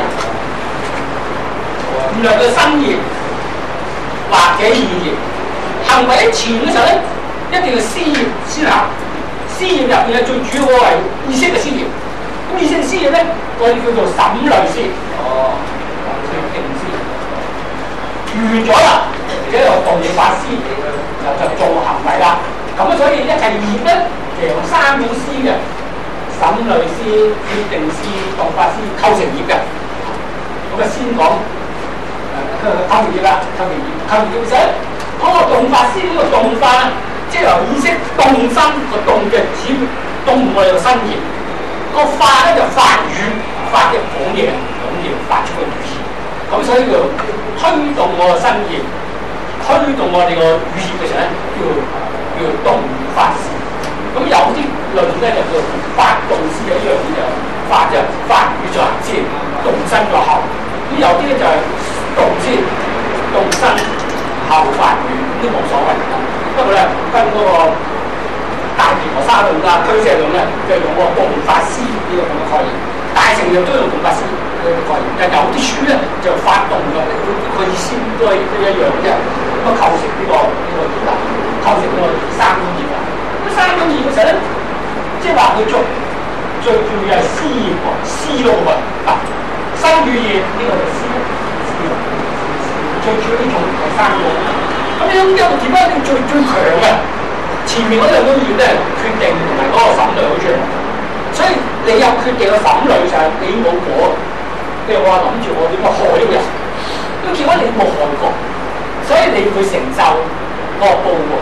唔論佢身業或者意業，行為喺前嘅時候咧，一定係思業先行。思業入邊咧，最主要嗰個係意識嘅思業。咁意識嘅思業咧，我哋叫做審慮思。哦，定思完咗啦，而家又動念法思，就做行為啦。咁啊，所以一切業咧，其實用三種思嘅。審慮思、決定思、動法思構成業嘅，咁啊先講構成業啦，構成業，構成業時嗰個動法思，嗰個動法即係由意識動心，個動嘅指動我哋個身業，個法咧就法語，法嘅講嘢，發出個語言，咁所以叫推動我個身業，推動我哋個語業嘅時候咧，叫動法思。咁有啲論咧就叫法動思一樣嘅，法就法語在行先，動身在後。咁有啲咧就係動先，動身後法語，都冇所謂嘅。不過咧跟嗰個大毗婆沙論啊、俱舍論咧，就用個動法思呢個咁嘅概念。大乘又都用動法思呢個概念，但有啲書咧就發動嘅，佢意思都係一樣嘅啫。咁構成呢個業啦，構成呢個三種業啦。三種業嘅時候咧，即係話佢最重要係思業喎，思路喎嗱，身語業呢個就思路，最主要呢種係三種。咁呢種一個點解最強嘅？前面嗰兩種業咧，決定同埋嗰個審慮好出嚟。所以你有決定嘅審慮就係你冇果，譬如我話諗住我點樣害呢個人，咁結果你冇害過，所以你會承受個報喎。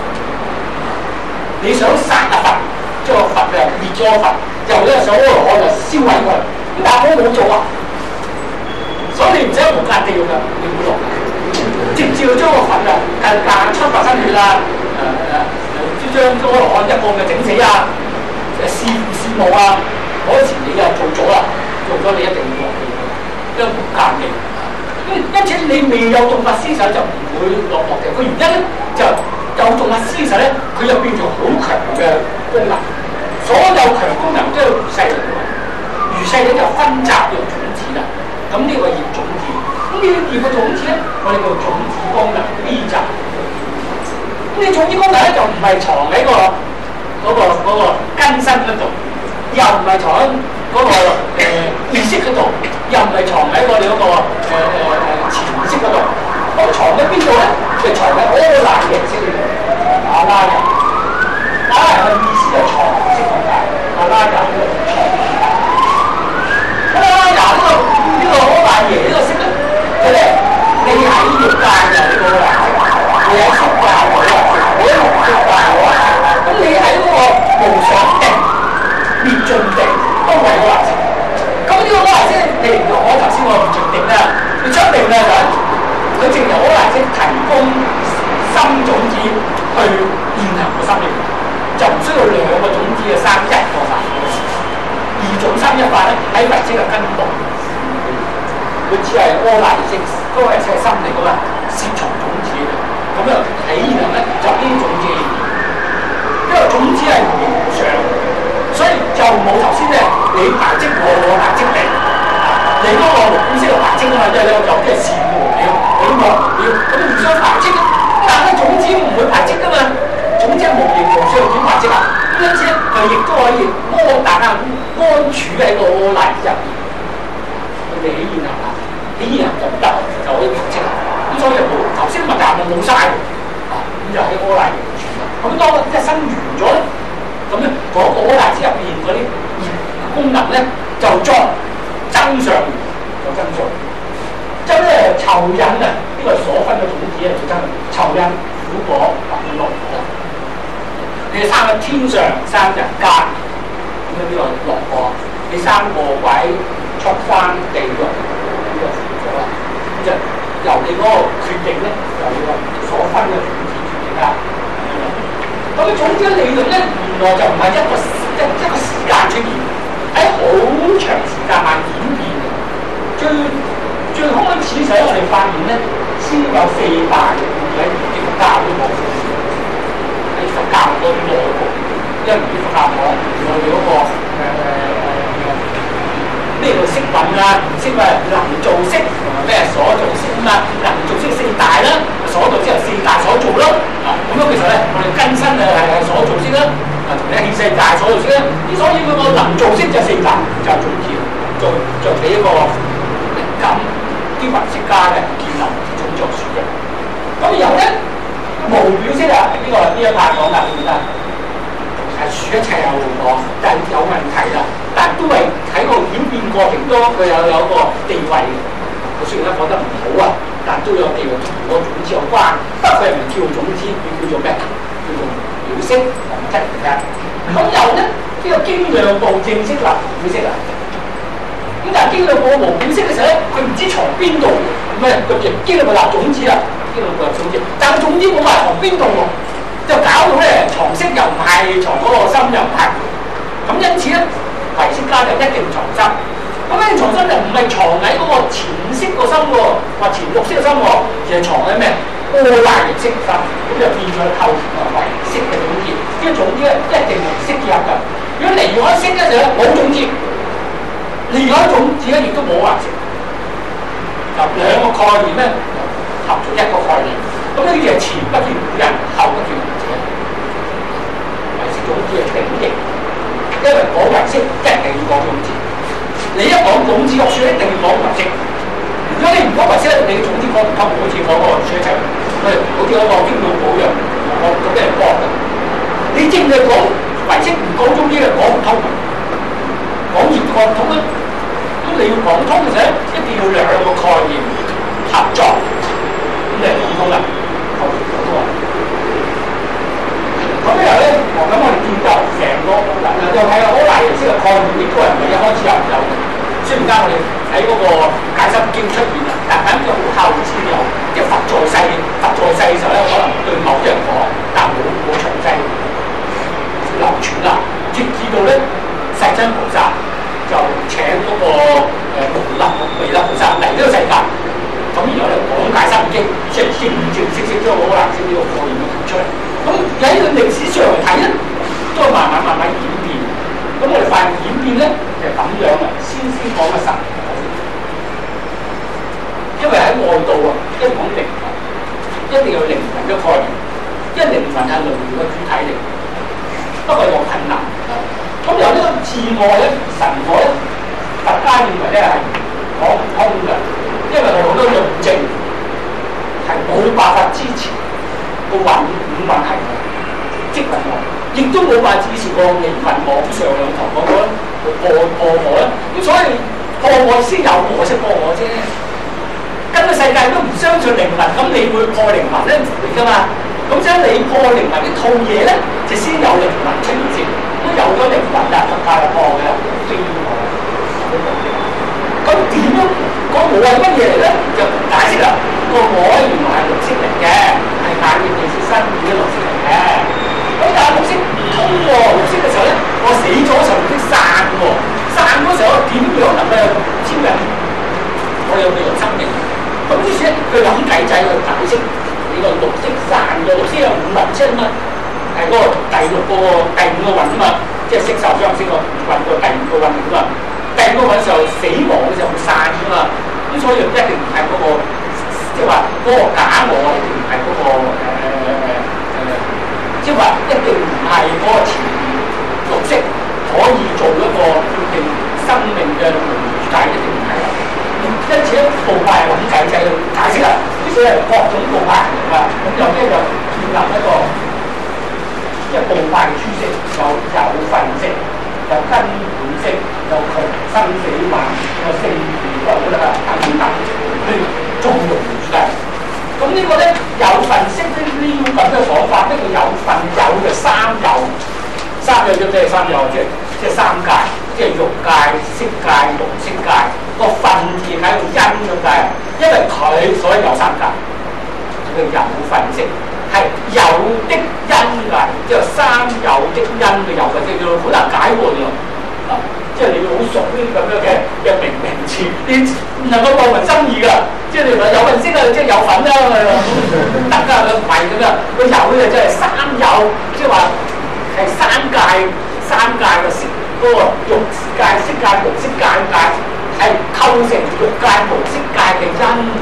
你想殺阿佛，將個佛嘅滅咗個佛，又咧想阿羅漢就燒毀佢，咁但係我冇做啊，所以你唔使無間地獄㗎，你會落，直接將個佛啊夾硬出佛身血啦，將阿羅漢一個嘅整死啊，弒父弒母啊，嗰時你又做咗啦，做咗你一定要落地獄，因為無間地獄。因此你未有動法思想就唔會落地獄，個原因咧就。有動法思想咧，佢就變咗好強嘅功能。所有強功能都有餘勢力嘅，餘勢力就分集咗種子啦。咁呢個業種子，咁呢個業嘅種子咧，我哋叫種子功能 B 集。咁呢種子功能咧就唔係藏喺嗰個根身嗰度，又唔係藏喺嗰個意識嗰度，又唔係藏喺我哋嗰個潛意識嗰度。咁藏喺邊度咧？就藏喺阿賴耶識裏邊。阿拉人，阿拉人嘅意思就係藏識咁解。阿拉人呢個藏識解。咁阿拉人呢個阿賴耶呢個識咧，佢咧你喺欲界就呢個阿賴識，你喺色界就呢個識，你喺無色界就呢個識。咁你喺嗰個無想定、滅盡定都係阿賴識。咁呢個阿賴識，譬如我頭先話滅盡定啦，你出定啦就係。佢淨係可能即提供心種子去現行個心力，就唔需要兩個種子嘅三一個法。二種三一法咧喺唯識嘅根部，佢只係阿賴耶識，嗰個係即係心力嗰個攝藏種子嘅。咁樣體現咧就呢種子，因為種子係無常，所以就冇頭先咧你排斥我排斥你。你嗰個無意識嘅排斥啊嘛，即係有啲係善惡，你咁互相排斥，但係種子子唔會排斥噶嘛，種子無形無相點排斥啊？因此佢亦都可以大家安處喺個柯賴入邊，佢哋起現行啊，起現行就唔得，就可以排斥。咁所以冇頭先問題冇晒，咁就喺柯賴入邊啦。咁當一生完咗咧，咁咧嗰個柯賴子入邊嗰啲功能咧就再增上，就增上。即係咧酬引啊，呢個所分嘅種子咧就真係酬引苦果或者樂果。你生喺天上生人間，咁呢個樂果；你生餓鬼、畜生、地獄，呢個苦果啦。咁就由你嗰個決定咧，由你個所分嘅種子決定啦。咁啲種子嘅理論咧，原來就唔係一個時間出現，喺好長時間慢演變嘅。最開始使我哋發現咧，先有四大嘅喺基督教都冇，喺佛教都冇過，因為唔知佛教講我哋嗰個咩叫色蘊啊，色蘊能造色同埋咩所造色啊，能造色四大啦，所造色係四大所造咯。咁樣其實咧，我哋根身係所造色啦，同你氣世界所造色啦。所以嗰個能造色就四大，就係種子，就俾一個靈感。啲文識家嘅建立種作樹嘅，咁然後咧無表色啊，呢一 part 講㗎，記得係樹一切有講，但係有問題啦，但係都係喺個演變過程中，佢有個地位嘅。佢雖然咧講得唔好啊，但都有地位同個種子有關。不過佢唔叫種子，佢叫做咩？叫做表色物質嚟嘅。咁又咧呢個經量部正式立表色啊。咁但係經量部無表色嘅時候咧，佢唔知藏邊度，咁咧佢經量部立種子啦，經量部立種子，但係種子冇話藏邊度喎，就搞到咧藏色又唔係，藏嗰個心又唔係，咁因此咧唯識家就一定藏心，咁咧藏心就唔係藏喺嗰個前色個心喎，或前六色個心喎，而係藏喺咩柯賴逆色心，咁就變咗構成個唯識嘅種子，呢個種子咧一定同色結合㗎，如果離開色嘅時候咧冇種子。離開種子咧，亦都冇顏色。就兩個概念咧，合咗一個概念。咁呢啲係前不見古人，後不見仁者。唯識種子係定型，因為講唯識一定要講種子。你一講種子學說，一定要講唯識。如果你唔講唯識咧，你嘅種子講唔通，好似嗰個書一齊，好似嗰個經腦寶一樣，我俾人幫嘅。你淨係講唯識，唔講種子係講唔通嘅。講業講唔通咧，咁你要講通嘅時候，一定要兩個概念合作，咁你講通啦，後邊講通啊。咁咧又咧，咁我哋見到成個又睇下柯賴逆色嘅概念，亦都係唔係一開始有嘅。雖然而家我哋喺嗰個解心經出現啦，但係呢個好後先有，即係佛在世嘅時候咧，可能對某啲人講，但冇詳細流傳啦，直至到咧。世親菩薩就請嗰個彌勒菩薩嚟呢個世界，咁然後咧講解心經，即係正式將柯賴式呢個概念提出嚟。咁喺個歷史上嚟睇咧，都係慢慢演變。咁我哋發現演變咧就係咁樣嘅，先講嘅神。因為喺外道啊，一講靈魂，一定要靈魂嘅概念，因為靈魂係輪迴嘅主體嚟，不過有困難。咁由呢個自我咧、神我咧，佛家認為咧係講唔通嘅，因為佢好多論證係冇辦法支持個五蘊係即蘊我，亦都冇辦法支持個靈魂網上兩頭嗰個破我咧。咁所以破我先有我識破我啫。根本世界都唔相信靈魂，咁你會破靈魂咧？唔會㗎嘛。咁所以你破靈魂呢套嘢咧，就先有靈魂出現。都有咗靈魂啊，佛教破嘅非我，咁點樣個我係乜嘢嚟咧？就解釋啦。個我原來係綠色嚟嘅，係眼耳鼻舌身意嘅綠色嚟嘅。咁但係綠色唔通喎，綠色嘅時候咧，我死咗就綠色散喎，散嗰時候點樣能夠超人？我有未來生命。咁於是咧，佢諗計仔去解釋呢個綠色散嘅綠色有五蘊啫嘛。係嗰個第五個蘊啊嘛，即係色受想行識個蘊個第五個蘊嚟噶嘛。第五個蘊時候死亡嘅時候會散噶嘛，咁所以一定唔係嗰個，即係話嗰個假我一定唔係嗰個因此咧部派係咁計就係解釋啦，呢個係各種部派啊，咁有咩就建立一個即係部派嘅諸式，有份式，有根本式，有窮生死患，有勝義不啦等等，去縱容主題。咁呢個咧有份式呢咁嘅講法，呢個有份有嘅三有，三有即係三有，即係三界，即係欲界、色界、無色界。個份字喺度因咁解，因為佢所以有三界，叫有份式，係有的因㗎，即係三有的因嘅有份式，叫好難解喎啊！即係你要好熟呢啲咁樣嘅名詞，你唔能夠當為真義㗎。即係你話有份式啊，即係有份啦，得㗎，佢唔係咁㗎。個有咧即係三有，即係話係三界嘅色，嗰個欲界、色界、無色界界。係構成欲界無色界嘅因，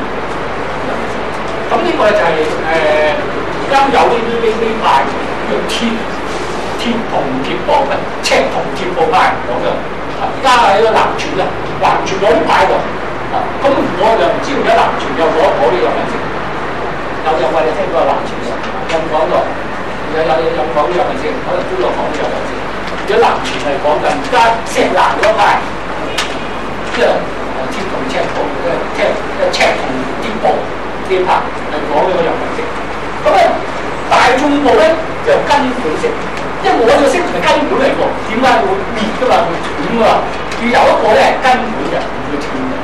咁呢個就係而家有呢派叫鐵銅鐵布嘅赤銅鐵布派講嘅，而家喺個南傳啊，南傳有啲派喎，咁我就唔知而家南傳有冇呢個名詞，有我哋聽過南傳有講過，有講呢個名詞，可能都有講呢個名詞。而家南傳係講緊而家石南嗰派。即係鐵同赤銅嘅赤銅鐵布呢拍係講呢個有份式。咁啊大眾部咧就根本式，因為我呢個式係根本嚟喎，點解會滅㗎嘛？會斷㗎嘛？要有一個咧係根本嘅，唔會斷嘅。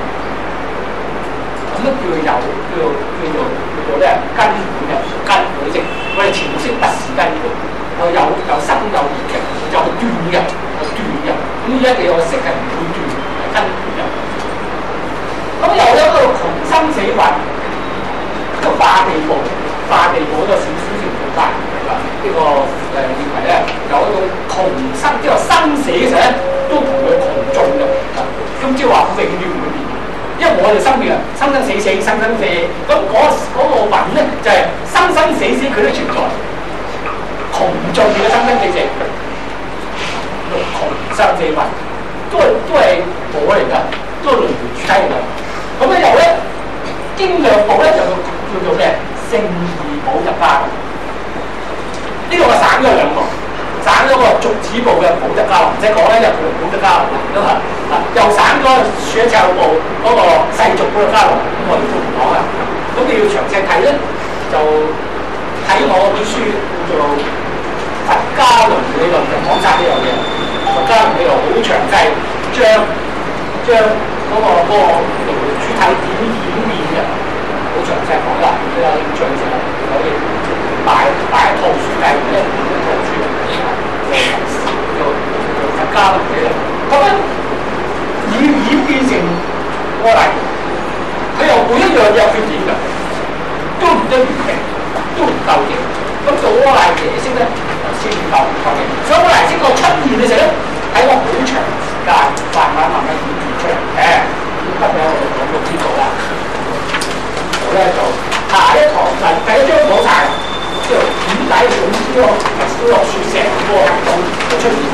咁咧叫做咧根本嘅根本式。我哋全部式不是根本，我有生有滅嘅，有斷嘅，咁呢一個式係唔會斷。根本嘅，咁又有一個窮生死運，個化地部嗰個少少條條法，呢個認為咧有一種窮生，即係生死嘅時候咧都同佢窮盡嘅，咁即係話永遠唔會變，因為我哋生命啊生生死死，咁嗰個運咧就係生生死死佢都存在，窮盡嘅生生死死，窮生死運。都係我嚟㗎，都係輪迴主體嚟㗎。咁咧又咧經量部咧就叫做咩？聖義寶入家。呢個我省咗兩個，省咗個俗子部嘅寶入家，唔使講咧，因為佢寶入家都係又省咗雪罩部嗰個世俗寶入家，咁我哋都唔講啦。咁你要詳細睇咧，就睇我本書叫做《佛家倫理論》就講晒呢樣嘢。佛家倫理論好詳細，將嗰個主體點演變嘅，好詳細講啦。你有興趣嘅時候可以擺一套書嚟咧，一套書叫佛家倫理論。咁樣演變成過嚟，佢又每一樣有缺點㗎，都唔得完美，都唔夠勁。咁做柯賴耶識咧，先夠嘅。所以柯賴識個出現嘅時候咧，喺個好長時間慢慢演變出嚟嘅。咁今日我哋講到呢度啦，我咧就下一堂第一章講晒，即係點解用呢個小落樹成個系統出現。